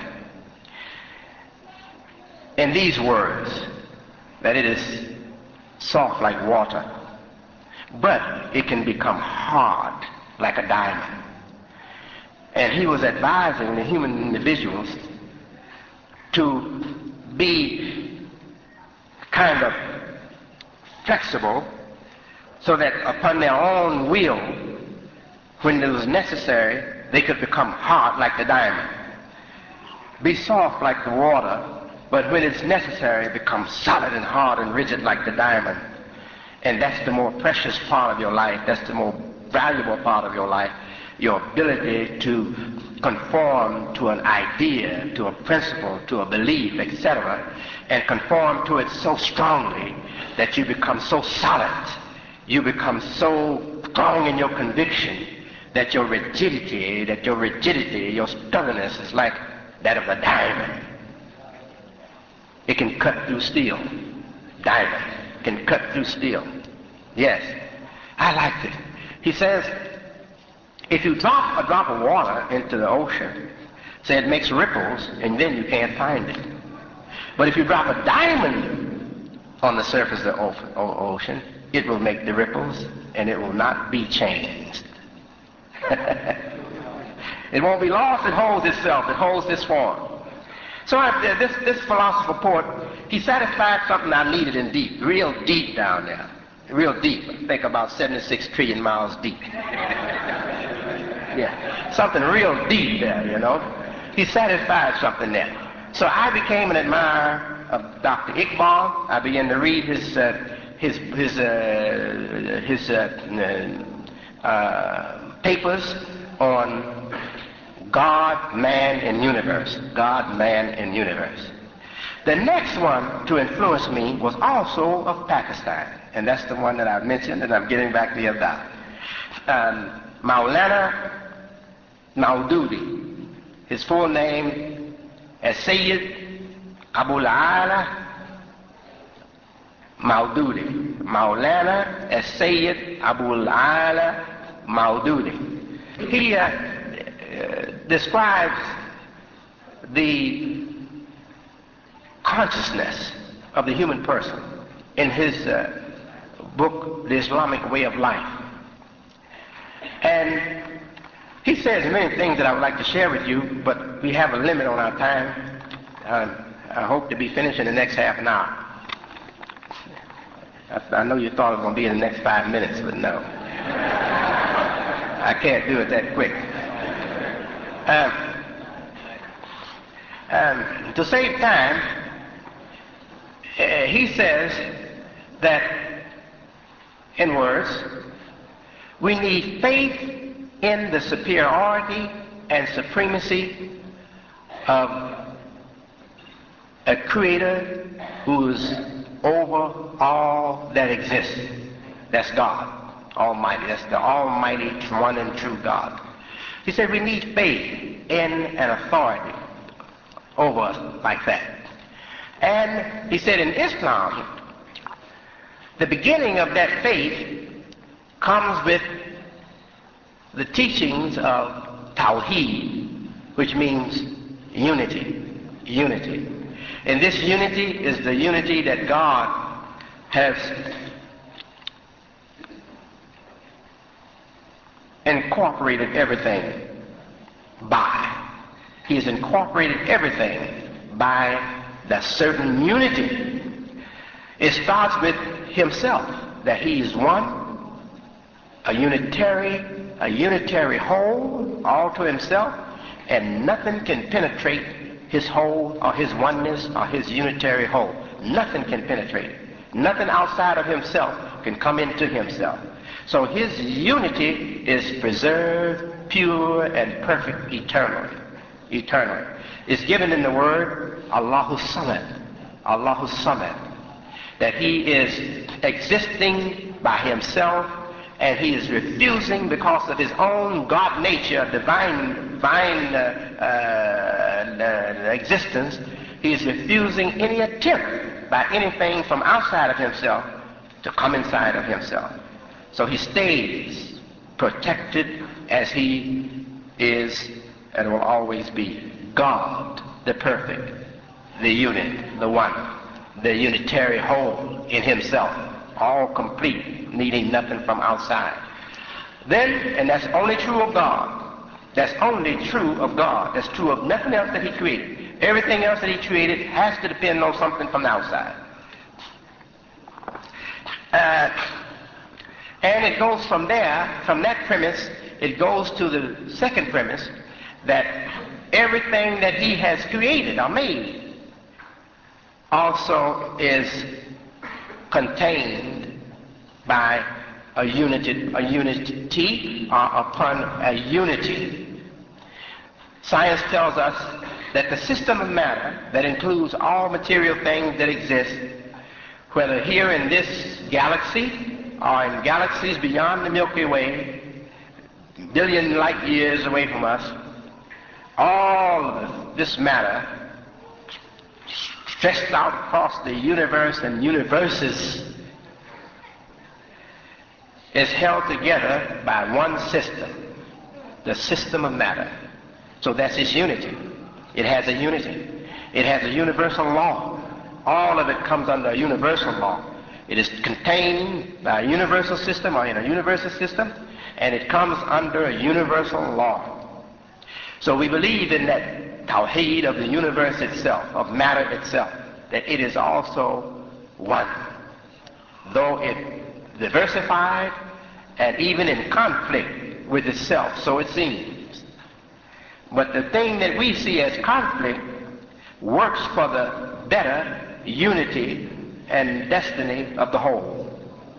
in these words, that it is soft like water, but it can become hard like a diamond. And he was advising the human individuals to be kind of flexible, so that upon their own will, when it was necessary, they could become hard like the diamond. Be soft like the water, but when it's necessary, become solid and hard and rigid like the diamond. And that's the more precious part of your life. That's the more valuable part of your life. Your ability to conform to an idea, to a principle, to a belief, etc., and conform to it so strongly that you become so solid, you become so strong in your conviction that your rigidity, your stubbornness is like that of a diamond. It can cut through steel. Diamond can cut through steel. Yes, I liked it. He says, if you drop a drop of water into the ocean, say it makes ripples, and then you can't find it. But if you drop a diamond on the surface of the ocean, it will make the ripples, and it will not be changed. It won't be lost. It holds itself. It holds this form. So this philosopher poet, he satisfied something I needed in deep, real deep down there. Real deep. I think about 76 trillion miles deep. Yeah, something real deep there, you know. He satisfied something there. So I became an admirer of Dr. Iqbal. I began to read his papers on God, man, and universe. God, man, and universe. The next one to influence me was also of Pakistan, and that's the one that I mentioned, and I'm getting back to you about. Maulana Maududi. His full name is Sayyid Abul Ala Maududi. Maulana is Sayyid Abul Ala Maududi. He describes the consciousness of the human person in his book, The Islamic Way of Life. And He says many things that I would like to share with you, but we have a limit on our time. I hope to be finished in the next half an hour. I know you thought it was going to be in the next 5 minutes, but no. I can't do it that quick. To save time, he says that, in words, we need faith in the superiority and supremacy of a creator who's over all that exists. That's God Almighty. That's the Almighty, one and true God. He said we need faith in an authority over us like that. And he said in Islam, the beginning of that faith comes with the teachings of Tawheed, which means unity. Unity. And this unity is the unity that God has incorporated everything by. He has incorporated everything by that certain unity. It starts with himself, that he is one, a unitary whole, all to himself, and nothing can penetrate his whole or his oneness or his unitary whole. Nothing can penetrate it. Nothing outside of himself can come into himself. So his unity is preserved, pure, and perfect eternally. Eternally. It's given in the word Allahu Samad. Allahu Samad. That he is existing by himself, and he is refusing, because of his own God nature, divine existence, he is refusing any attempt by anything from outside of himself to come inside of himself. So he stays protected as he is and will always be. God, the perfect, the unit, the one, the unitary whole in himself, all complete, needing nothing from outside. Then, and that's only true of God. That's only true of God. That's true of nothing else that he created. Everything else that he created has to depend on something from the outside. And it goes from there, from that premise, it goes to the second premise, that everything that he has created or made also is contained by a unity or upon a unity. Science tells us that the system of matter that includes all material things that exist, whether here in this galaxy or in galaxies beyond the Milky Way, billion light years away from us, all of this matter stretched out across the universe and universes is held together by one system, the system of matter. So that's its unity. It has a unity. It has a universal law. All of it comes under a universal law. It is contained by a universal system or in a universal system, and it comes under a universal law. So we believe in that Tawheed of the universe itself, of matter itself, that it is also one. Though it diversified and even in conflict with itself, so it seems. But the thing that we see as conflict works for the better unity and destiny of the whole.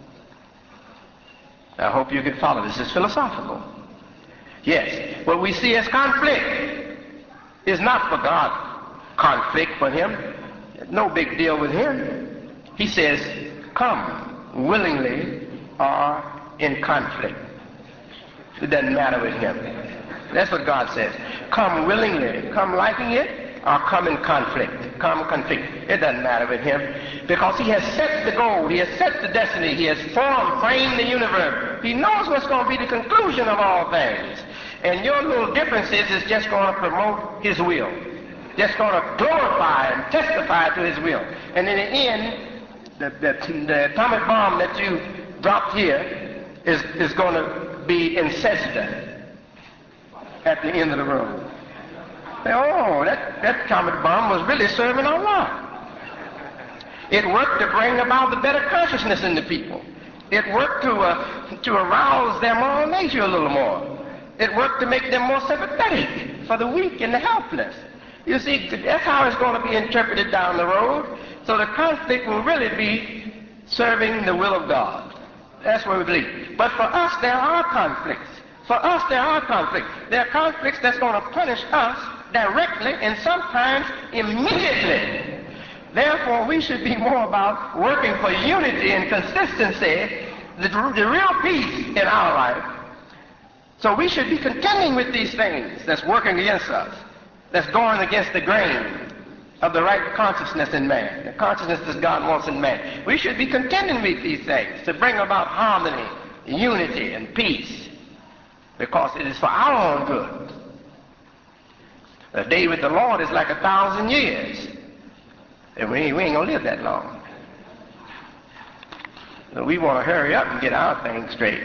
I hope you can follow this. It's philosophical. Yes, what we see as conflict is not for God. Conflict for him, no big deal with him. He says, come willingly or in conflict. It doesn't matter with him. That's what God says. Come willingly, come liking it, or come in conflict. Come conflict. It doesn't matter with him, because he has set the goal, he has set the destiny, he has framed the universe. He knows what's going to be the conclusion of all things. And your little differences is just going to promote his will. Just going to glorify and testify to his will. And in the end, the atomic bomb that you dropped here is going to be in sajda. at the end of the road. Say, oh, that atomic bomb was really serving Allah. It worked to bring about the better consciousness in the people. It worked to arouse their moral nature a little more. It worked to make them more sympathetic for the weak and the helpless. You see, that's how it's going to be interpreted down the road. So the conflict will really be serving the will of God. That's what we believe. But for us, there are conflicts. For us, there are conflicts. There are conflicts that's going to punish us directly and sometimes immediately. Therefore, we should be more about working for unity and consistency, the real peace in our life. So we should be contending with these things that's working against us, that's going against the grain of the right consciousness in man, the consciousness that God wants in man. We should be contending with these things to bring about harmony, unity, and peace, because it is for our own good. A day with the Lord is like 1,000 years. And we ain't going to live that long. So we want to hurry up and get our things straight.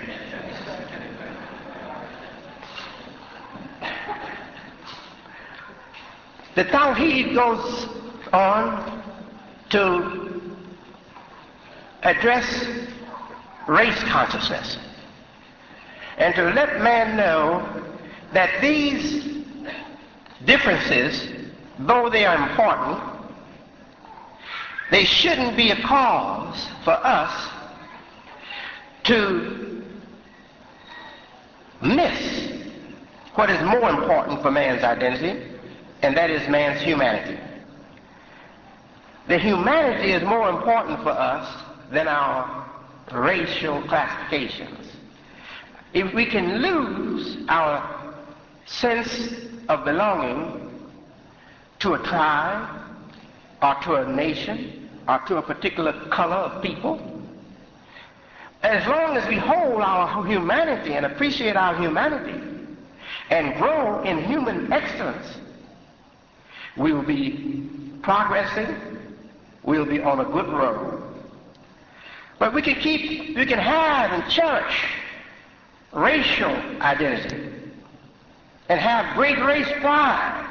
The Tawheed goes on to address race consciousness and to let man know that these differences, though they are important, they shouldn't be a cause for us to miss what is more important for man's identity, and that is man's humanity. The humanity is more important for us than our racial classifications. If we can lose our sense of belonging to a tribe or to a nation or to a particular color of people, as long as we hold our humanity and appreciate our humanity and grow in human excellence, we will be progressing, we'll be on a good road. But we can have and cherish racial identity and have great race pride.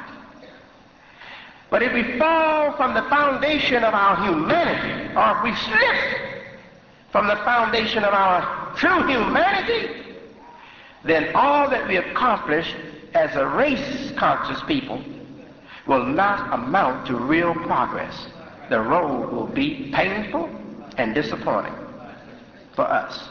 But if we fall from the foundation of our humanity, or if we slip from the foundation of our true humanity, then all that we accomplish as a race-conscious people will not amount to real progress. The road will be painful and disappointing for us.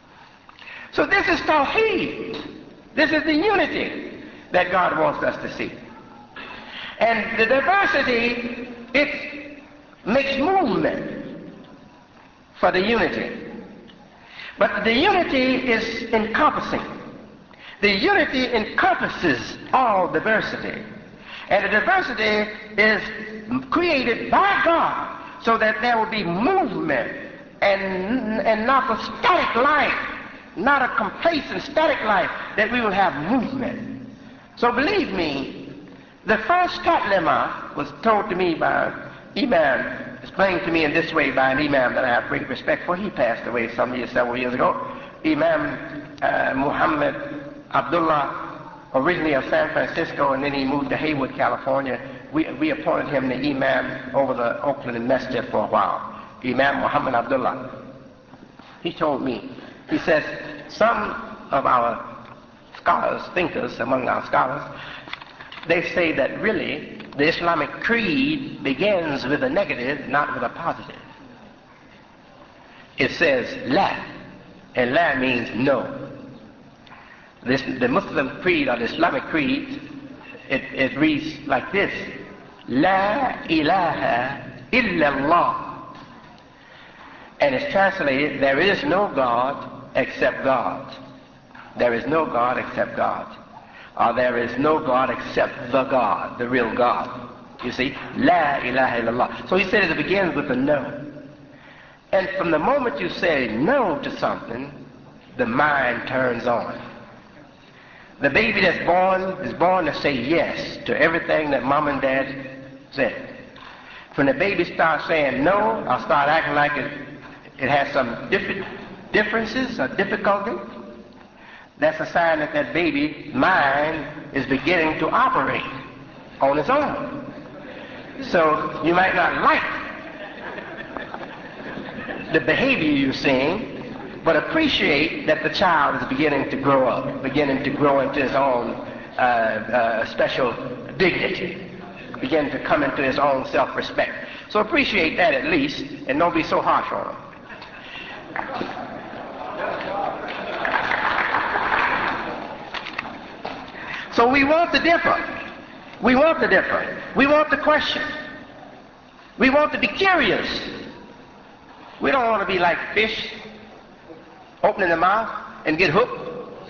So this is Tawheed. This is the unity that God wants us to see. And the diversity, it makes movement for the unity. But the unity is encompassing. The unity encompasses all diversity. And the diversity is created by God so that there will be movement and not a static life, not a complacent static life, that we will have movement. So believe me, the first kalima was told to me by Imam, explained to me in this way by an Imam that I have great respect for. He passed away several years ago. Imam Muhammad Abdullah, originally of San Francisco, and then he moved to Haywood, California. We appointed him the Imam over the Oakland Masjid for a while. Imam Muhammad Abdullah. He told me, he says, some of our scholars, thinkers among our scholars, they say that really the Islamic creed begins with a negative, not with a positive. It says la, and la means no. The Muslim creed or the Islamic creed, it reads like this: La ilaha illallah. And it's translated, there is no God except God. There is no God except God. Or there is no God except the God, the real God. You see, La ilaha illallah. So he said it begins with a no. And from the moment you say no to something, the mind turns on. The baby that's born is born to say yes to everything that mom and dad said. When the baby starts saying no, or start acting like it has some differences or difficulty, that's a sign that that baby's mind is beginning to operate on its own. So you might not like the behavior you're seeing, but appreciate that the child is beginning to grow up, beginning to grow into his own special dignity, begin to come into his own self-respect. So appreciate that at least, and don't be so harsh on him. So we want to differ. We want to differ. We want to question. We want to be curious. We don't want to be like fish, opening the mouth and get hooked.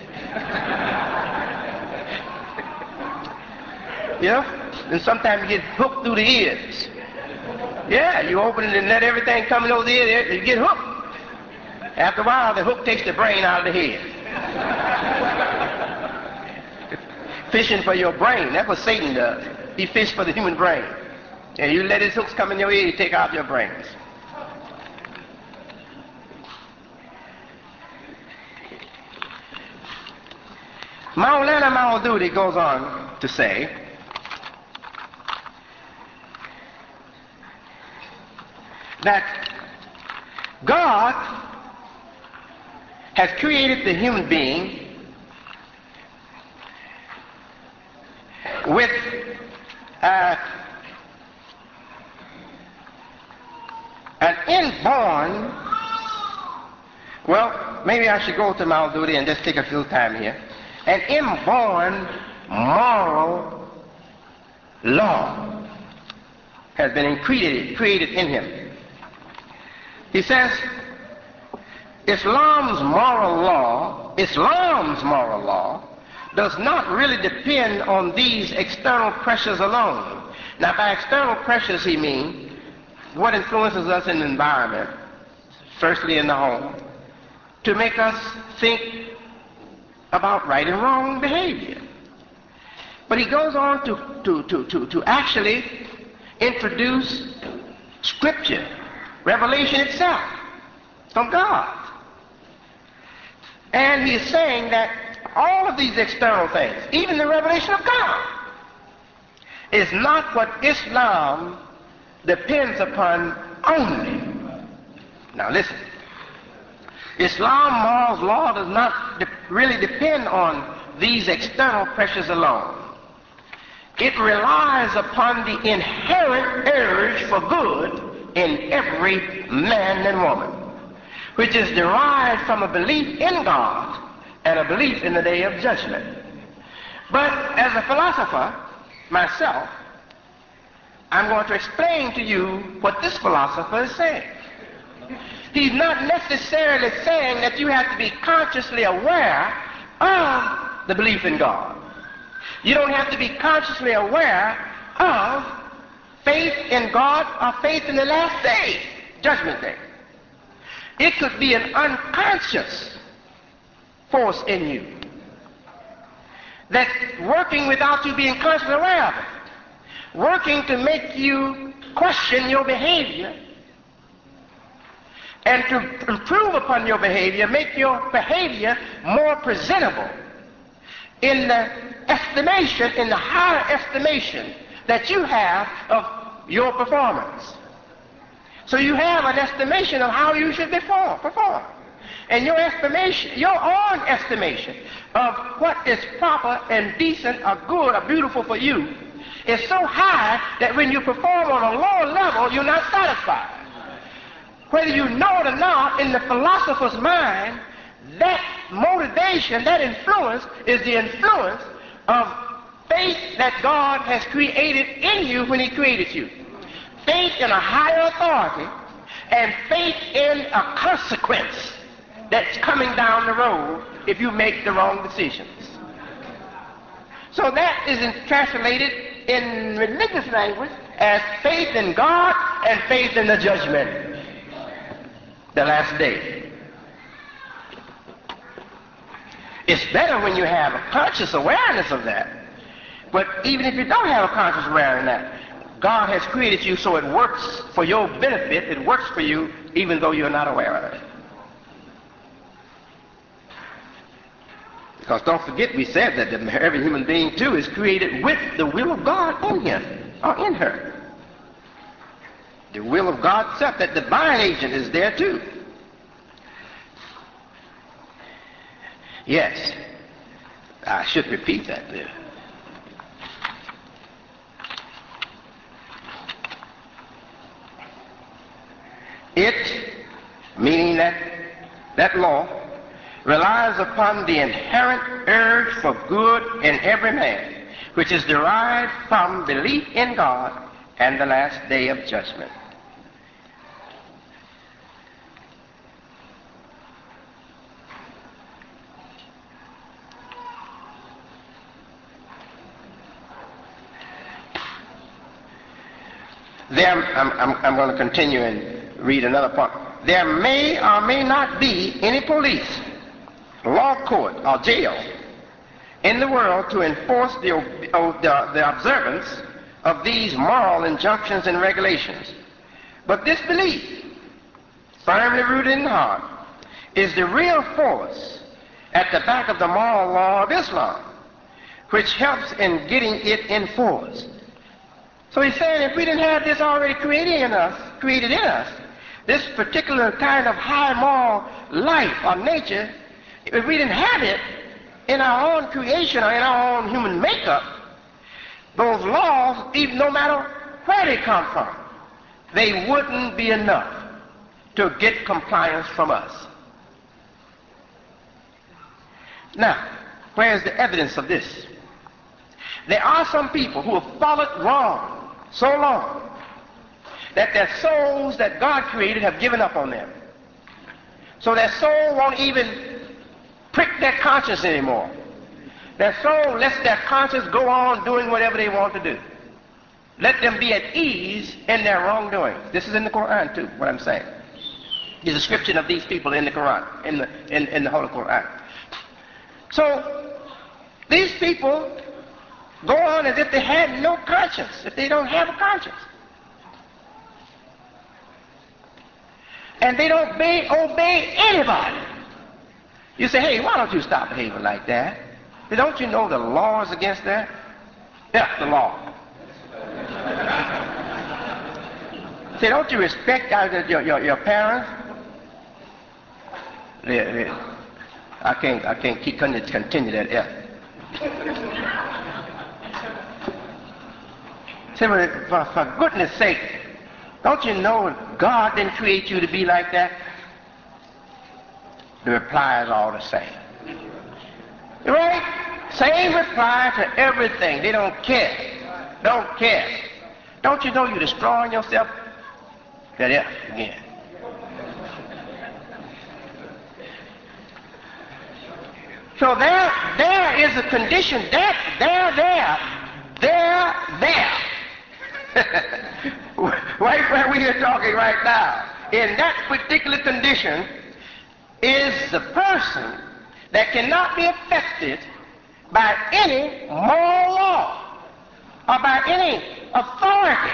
And sometimes you get hooked through the ears. Yeah, you open it and let everything come in those ears, you get hooked. After a while, the hook takes the brain out of the head. Fishing for your brain, that's what Satan does. He fishes for the human brain. And you let his hooks come in your ear, you take out your brains. Maulana Maududi goes on to say that God has created the human being with an inborn, well, maybe I should go to Maududi and just take a few time here, an inborn moral law has been created in him. He says, Islam's moral law does not really depend on these external pressures alone. Now, by external pressures, he means what influences us in the environment, firstly in the home, to make us think about right and wrong behavior. But he goes on to actually introduce Scripture, revelation itself from God. And he is saying that all of these external things, even the revelation of God, is not what Islam depends upon only. Now listen, Islam moral law does not really depend on these external pressures alone. It relies upon the inherent urge for good in every man and woman, which is derived from a belief in God and a belief in the day of judgment. But as a philosopher myself, I'm going to explain to you what this philosopher is saying. He's not necessarily saying that you have to be consciously aware of the belief in God. You don't have to be consciously aware of faith in God or faith in the last day, judgment day. It could be an unconscious force in you that's working without you being consciously aware of it, working to make you question your behavior and to improve upon your behavior, make your behavior more presentable in the estimation, in the higher estimation that you have of your performance. So you have an estimation of how you should perform. And your estimation, your own estimation of what is proper and decent or good or beautiful for you is so high that when you perform on a lower level, you're not satisfied. Whether you know it or not, in the philosopher's mind, that motivation, that influence is the influence of faith that God has created in you when he created you. Faith in a higher authority and faith in a consequence that's coming down the road if you make the wrong decisions. So that is translated in religious language as faith in God and faith in the judgment, the last day. It's better when you have a conscious awareness of that. But even if you don't have a conscious awareness of that, God has created you so it works for your benefit. It works for you even though you're not aware of it. Because don't forget, we said that every human being, too, is created with the will of God in him or in her. The will of God itself, that divine agent is there, too. Yes, I should repeat that there. It, meaning that law, relies upon the inherent urge for good in every man, which is derived from belief in God and the last day of judgment. I'm going to continue and read another part. There may or may not be any police, law court, or jail in the world to enforce the observance of these moral injunctions and regulations. But this belief, firmly rooted in the heart, is the real force at the back of the moral law of Islam, which helps in getting it enforced. So he's saying if we didn't have this already created in us, this particular kind of high moral life or nature, if we didn't have it in our own creation or in our own human makeup, those laws, even no matter where they come from, they wouldn't be enough to get compliance from us. Now, where's the evidence of this? There are some people who have followed wrong so long that their souls that God created have given up on them. So their soul won't even prick their conscience anymore. Their soul lets their conscience go on doing whatever they want to do. Let them be at ease in their wrongdoing. This is in the Quran too, what I'm saying. The description of these people in the Quran, in the Holy Quran. So these people go on as if they had no conscience, if they don't have a conscience. And they don't obey anybody. You say, hey, why don't you stop behaving like that? Don't you know the law is against that? Yeah, the law. Say, don't you respect your parents? I can't continue that F. Say, well, for goodness sake, don't you know God didn't create you to be like that? The reply is all the same. Right? Same reply to everything. They don't care. Don't care. Don't you know you're destroying yourself? That F again. So there is a condition. There. Right where we are talking right now. In that particular condition is the person that cannot be affected by any moral law or by any authority.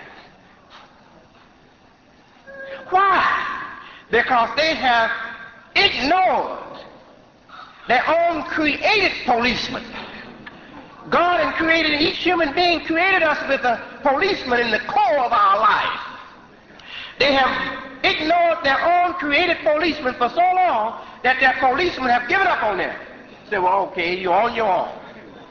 Why? Because they have ignored their own created policeman. God and created each human being, created us with a policeman in the core of our life. They have ignored their own created policeman for so long that their policemen have given up on them. Say, well, okay, you're on your own.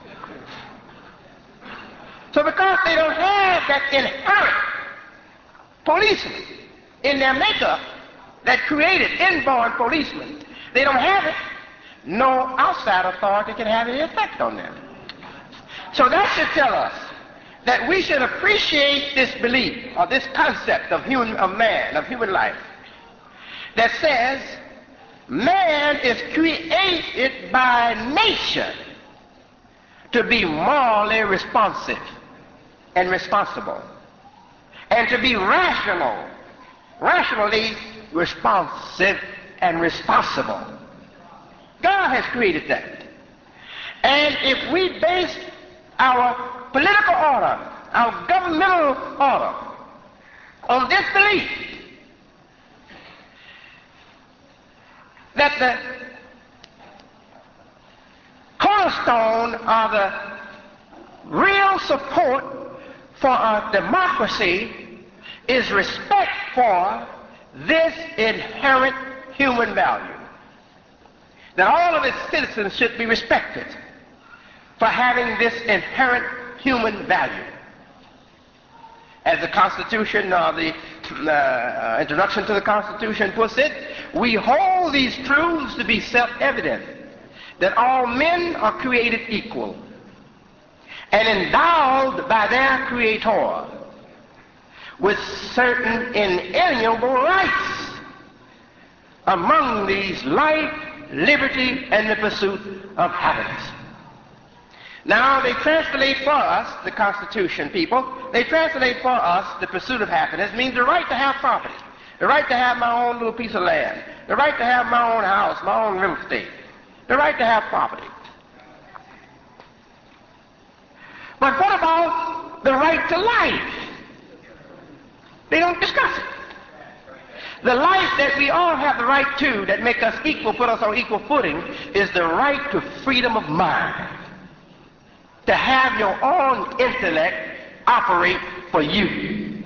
So because they don't have that inherent policeman in their makeup, that created inborn policeman, they don't have it, no outside authority can have any effect on them. So that should tell us that we should appreciate this belief or this concept of human life that says man is created by nature to be morally responsive and responsible, and to be rationally responsive and responsible. God has created that. And if we base our political order, our governmental order, on this belief that cornerstone of the real support for a democracy is respect for this inherent human value. That all of its citizens should be respected for having this inherent human value. As the Constitution, or the introduction to the Constitution puts it, we hold these truths to be self-evident, that all men are created equal and endowed by their Creator with certain inalienable rights. Among these, life, liberty, and the pursuit of happiness. Now, they translate for us, the Constitution people, they translate for us the pursuit of happiness means the right to have property, the right to have my own little piece of land, the right to have my own house, my own real estate, the right to have property. But what about the right to life? They don't discuss it. The life that we all have the right to, that make us equal, put us on equal footing, is the right to freedom of mind. To have your own intellect operate for you.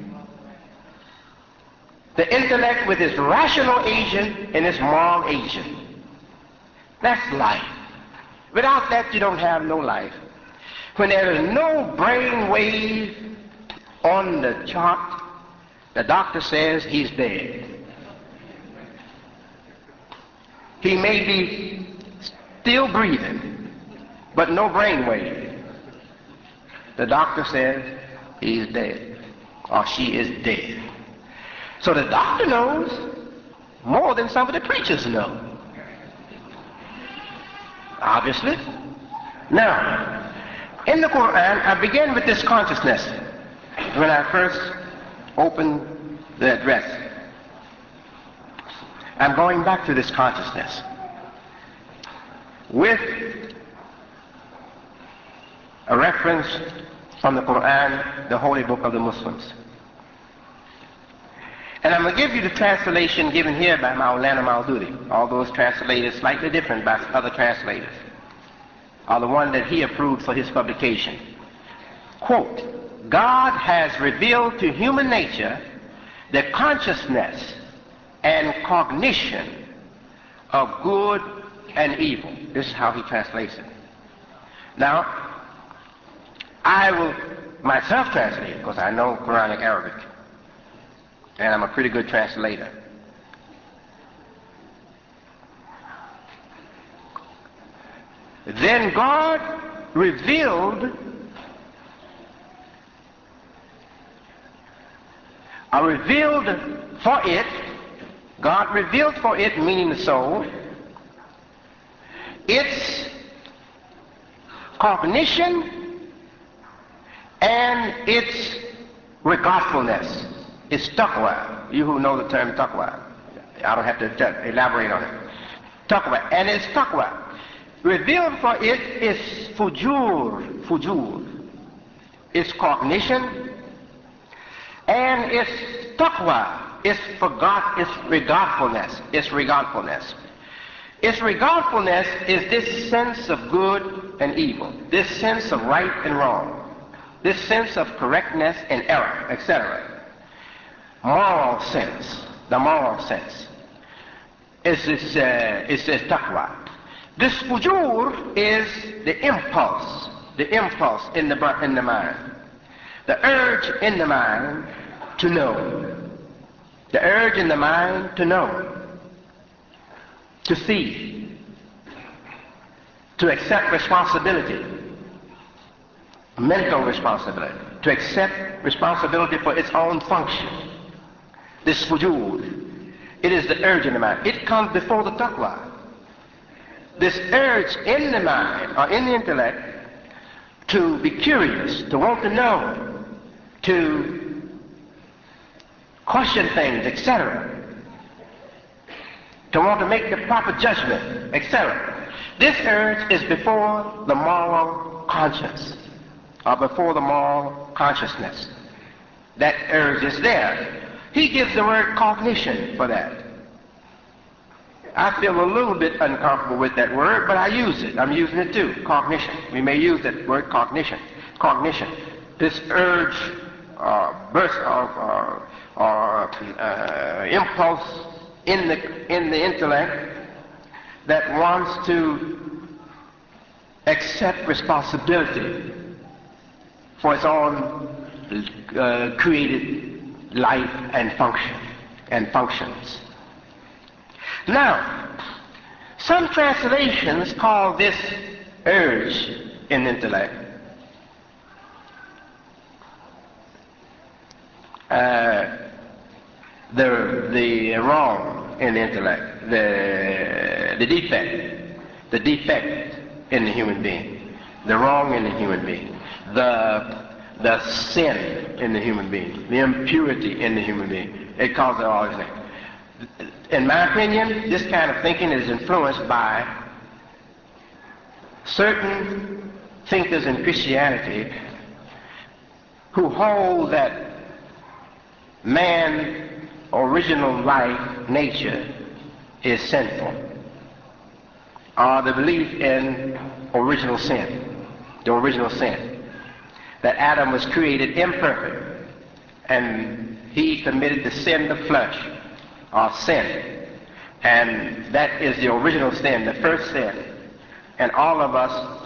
The intellect with its rational agent and its moral agent. That's life. Without that, you don't have no life. When there is no brain wave on the chart, the doctor says he's dead. He may be still breathing, but no brain wave. The doctor says he's dead, or she is dead. So the doctor knows more than some of the preachers know. Obviously. Now, in the Quran, I began with this consciousness when I first opened the address. I'm going back to this consciousness with a reference from the Quran, the holy book of the Muslims. And I'm going to give you the translation given here by Maulana Maududi. All those translators slightly different by other translators are the one that he approved for his publication. Quote, God has revealed to human nature the consciousness and cognition of good and evil. This is how he translates it. Now, I will myself translate, because I know Quranic Arabic, and I'm a pretty good translator. Then God revealed for it, God revealed for it, meaning the soul, its cognition and its regardfulness, its taqwa. You who know the term taqwa, I don't have to elaborate on it. Taqwa, and its taqwa. Revealed for it is fujur, its cognition, and its taqwa, its regardfulness. Its regardfulness is this sense of good and evil, this sense of right and wrong, this sense of correctness and error, etc. Moral sense, the moral sense is this taqwa. This fujur is the impulse in the mind, the urge in the mind to know, the urge in the mind to know, to see, to accept responsibility, mental responsibility, to accept responsibility for its own function. This fujur, it is the urge in the mind. It comes before the taqwa. This urge in the mind or in the intellect to be curious, to want to know, to question things, etc., to want to make the proper judgment, etc. This urge is before the moral conscience, or before the moral consciousness. That urge is there. He gives the word cognition for that. I feel a little bit uncomfortable with that word, but I use it. I'm using it too. Cognition. We may use that word cognition. Cognition. This urge, burst impulse in the intellect that wants to accept responsibility for its own created life and functions. Now, some translations call this urge in intellect the wrong in the intellect, the defect in the human being, the wrong in the human being, the sin in the human being, the impurity in the human being. It calls it all these things. In my opinion, this kind of thinking is influenced by certain thinkers in Christianity who hold that man's original life, nature, is sinful, or the belief in original sin, the original sin, that Adam was created imperfect and he committed the sin of flesh, or sin, and that is the original sin, the first sin, and all of us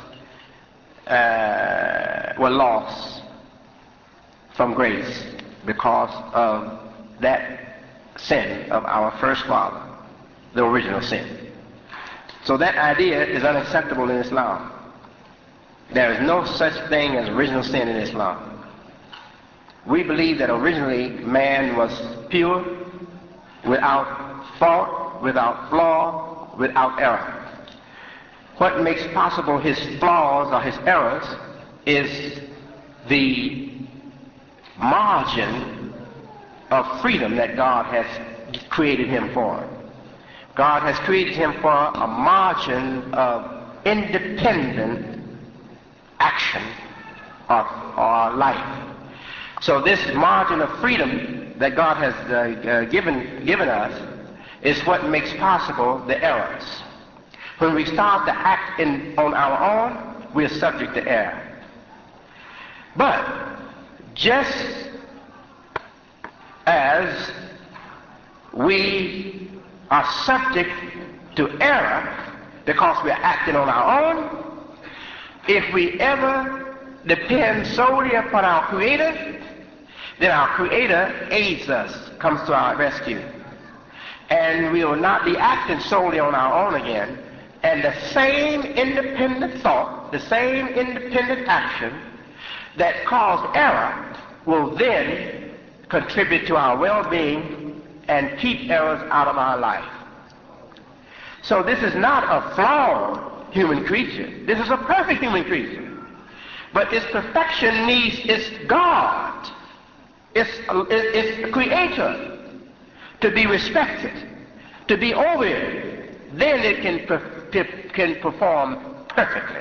were lost from grace because of that sin of our first father, the original sin. So that idea is unacceptable in Islam. There is no such thing as original sin in Islam. We believe that originally man was pure, without fault, without flaw, without error. What makes possible his flaws or his errors is the margin of freedom that God has created him for. God has created him for a margin of independent action or life. So this margin of freedom that God has given us is what makes possible the errors. When we start to act on our own, we are subject to error. But just as we are subject to error because we are acting on our own, if we ever depend solely upon our Creator, then our Creator aids us, comes to our rescue. And we will not be acting solely on our own again. And the same independent thought, the same independent action that caused error will then contribute to our well-being and keep errors out of our life. So this is not a flawed human creature. This is a perfect human creature. But its perfection needs its God, its Creator, to be respected, to be obeyed. Then it can perform perfectly.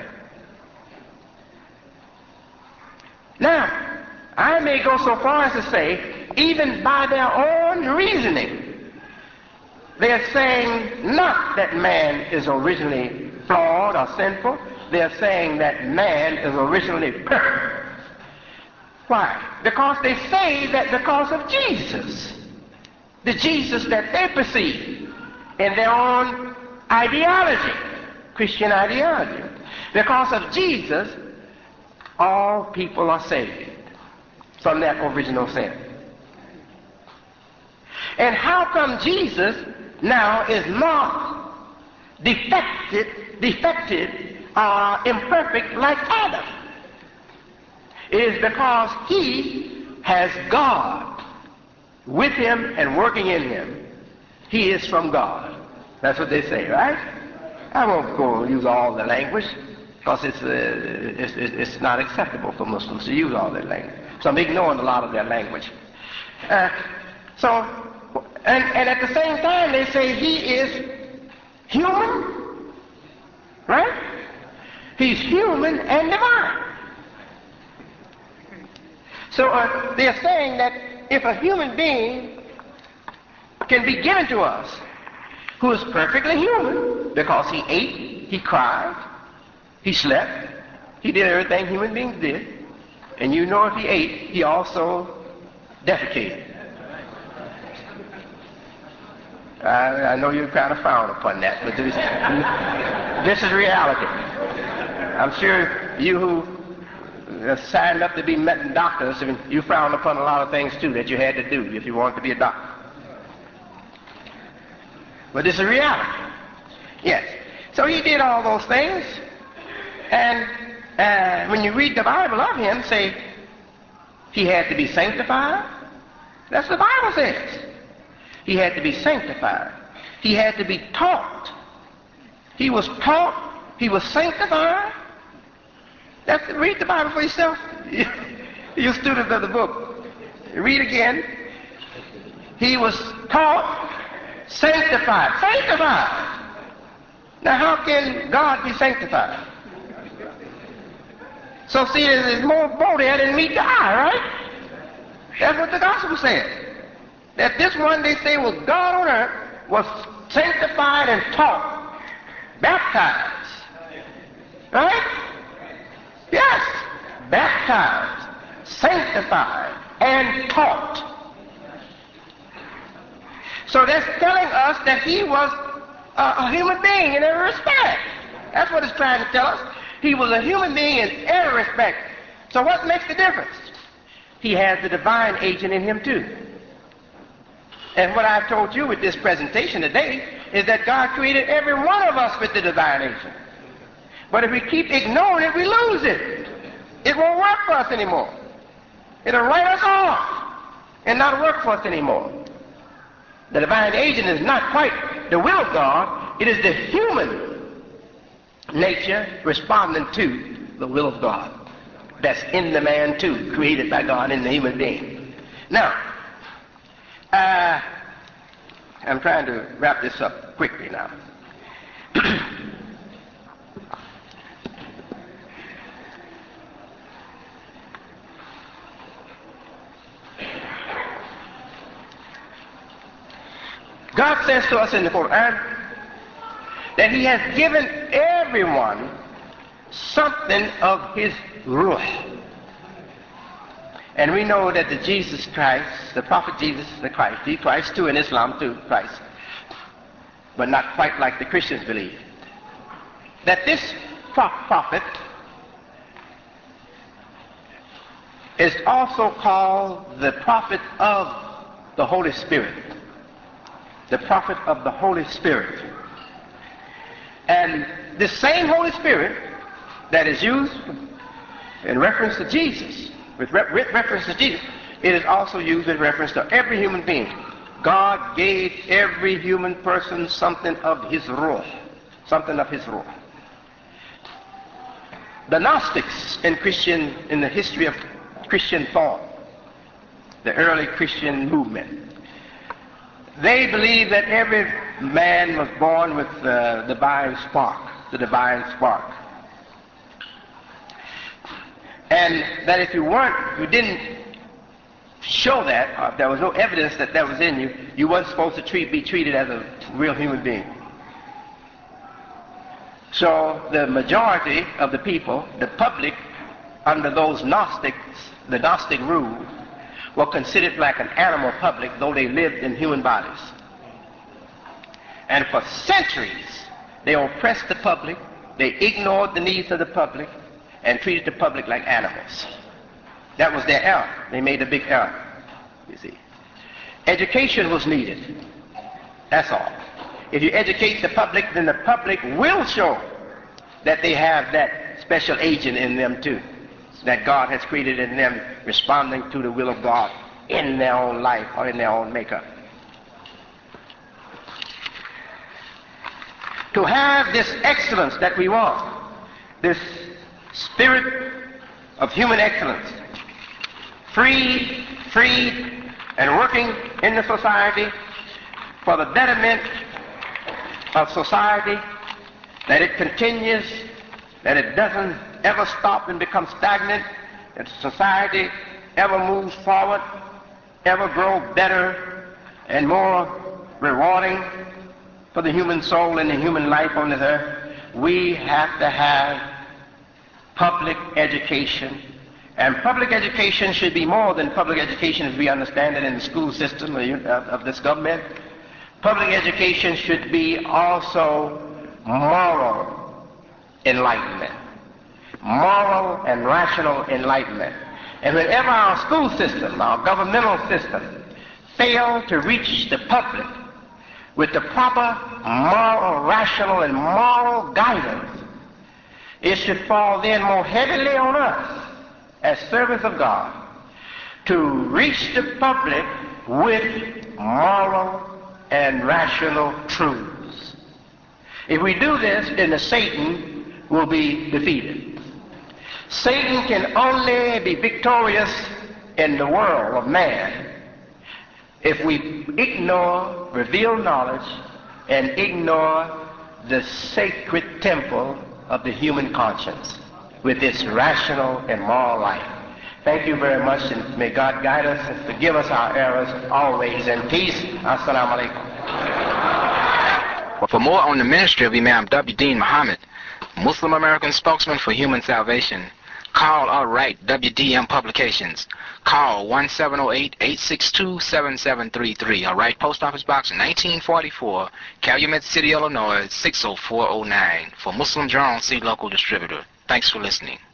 Now, I may go so far as to say, even by their own reasoning, they're saying not that man is originally flawed or sinful. They're saying that man is originally perfect. Why? Because they say that because of Jesus, the Jesus that they perceive in their own ideology, Christian ideology. Because of Jesus, all people are saved from that original sin. And how come Jesus now is not defective or imperfect like Adam? It is because he has God with him and working in him. He is from God. That's what they say, right? I won't go and use all the language because it's not acceptable for Muslims to use all that language. So I'm ignoring a lot of their language. And at the same time, they say he is human, right? He's human and divine. So they're saying that if a human being can be given to us who is perfectly human because he ate, he cried, he slept, he did everything human beings did. And you know if he ate, he also defecated. I know you kind of frown upon that, but this is reality. I'm sure you who signed up to be doctors, you frown upon a lot of things too that you had to do if you wanted to be a doctor. But this is reality. Yes. So he did all those things, and when you read the Bible of him, say he had to be sanctified. That's what the Bible says. He had to be sanctified. He had to be taught. He was taught. He was sanctified. Read the Bible for yourself. You students of the book. Read again. He was taught, sanctified. Sanctified. Now how can God be sanctified? So see, there's more there than meet the eye, right? That's what the gospel said. That this one they say was God on earth was sanctified and taught, baptized. Right? Yes. Baptized, sanctified, and taught. So that's telling us that he was a human being in every respect. That's what it's trying to tell us. He was a human being in every respect. So what makes the difference? He has the divine agent in him too. And what I've told you with this presentation today is that God created every one of us with the divine agent. But if we keep ignoring it, we lose it. It won't work for us anymore. It'll write us off and not work for us anymore. The divine agent is not quite the will of God. It is the human nature responding to the will of God. That's in the man too, created by God in the human being. Now, I'm trying to wrap this up quickly now. God says to us in the Quran that he has given everyone something of his ruh. And we know that the Jesus Christ, the prophet Jesus, the Christ too, in Islam too, Christ, but not quite like the Christians believe, that this prophet is also called the prophet of the Holy Spirit. The prophet of the Holy Spirit. And the same Holy Spirit that is used in reference to Jesus, with reference to Jesus, it is also used in reference to every human being. God gave every human person something of his ruh, something of his ruh. The Gnostics in the history of Christian thought, the early Christian movement, they believe that every man was born with the divine spark, and that if you didn't show that, or if there was no evidence that that was in you, you weren't supposed to be treated as a real human being. So the majority of the people, the public, under those Gnostics, the Gnostic rule, were considered like an animal public, though they lived in human bodies. And for centuries, they oppressed the public, they ignored the needs of the public, and treated the public like animals. That was their error. They made a big error, you see. Education was needed. That's all. If you educate the public, then the public will show that they have that special agent in them too, that God has created in them, responding to the will of God in their own life or in their own makeup. To have this excellence that we want, this spirit of human excellence, free and working in the society for the betterment of society, that it continues, that it doesn't ever stop and become stagnant, that society ever moves forward, ever grow better and more rewarding for the human soul and the human life on this earth, we have to have public education. And public education should be more than public education as we understand it in the school system of this government. Public education should be also moral enlightenment, moral and rational enlightenment. And whenever our school system, our governmental system, fail to reach the public with the proper moral, rational, and moral guidance, it should fall then more heavily on us as servants of God to reach the public with moral and rational truths. If we do this, then Satan will be defeated. Satan can only be victorious in the world of man if we ignore revealed knowledge and ignore the sacred temple of the human conscience with its rational and moral life. Thank you very much, and may God guide us and forgive us our errors always. And peace. Assalamu alaikum. For more on the ministry of Imam W. Dean Muhammad, Muslim American spokesman for human salvation, call or write WDM Publications. Call 1708-862-7733 or write Post Office Box 1944, Calumet City, Illinois 60409 for Muslim Journal C Local Distributor. Thanks for listening.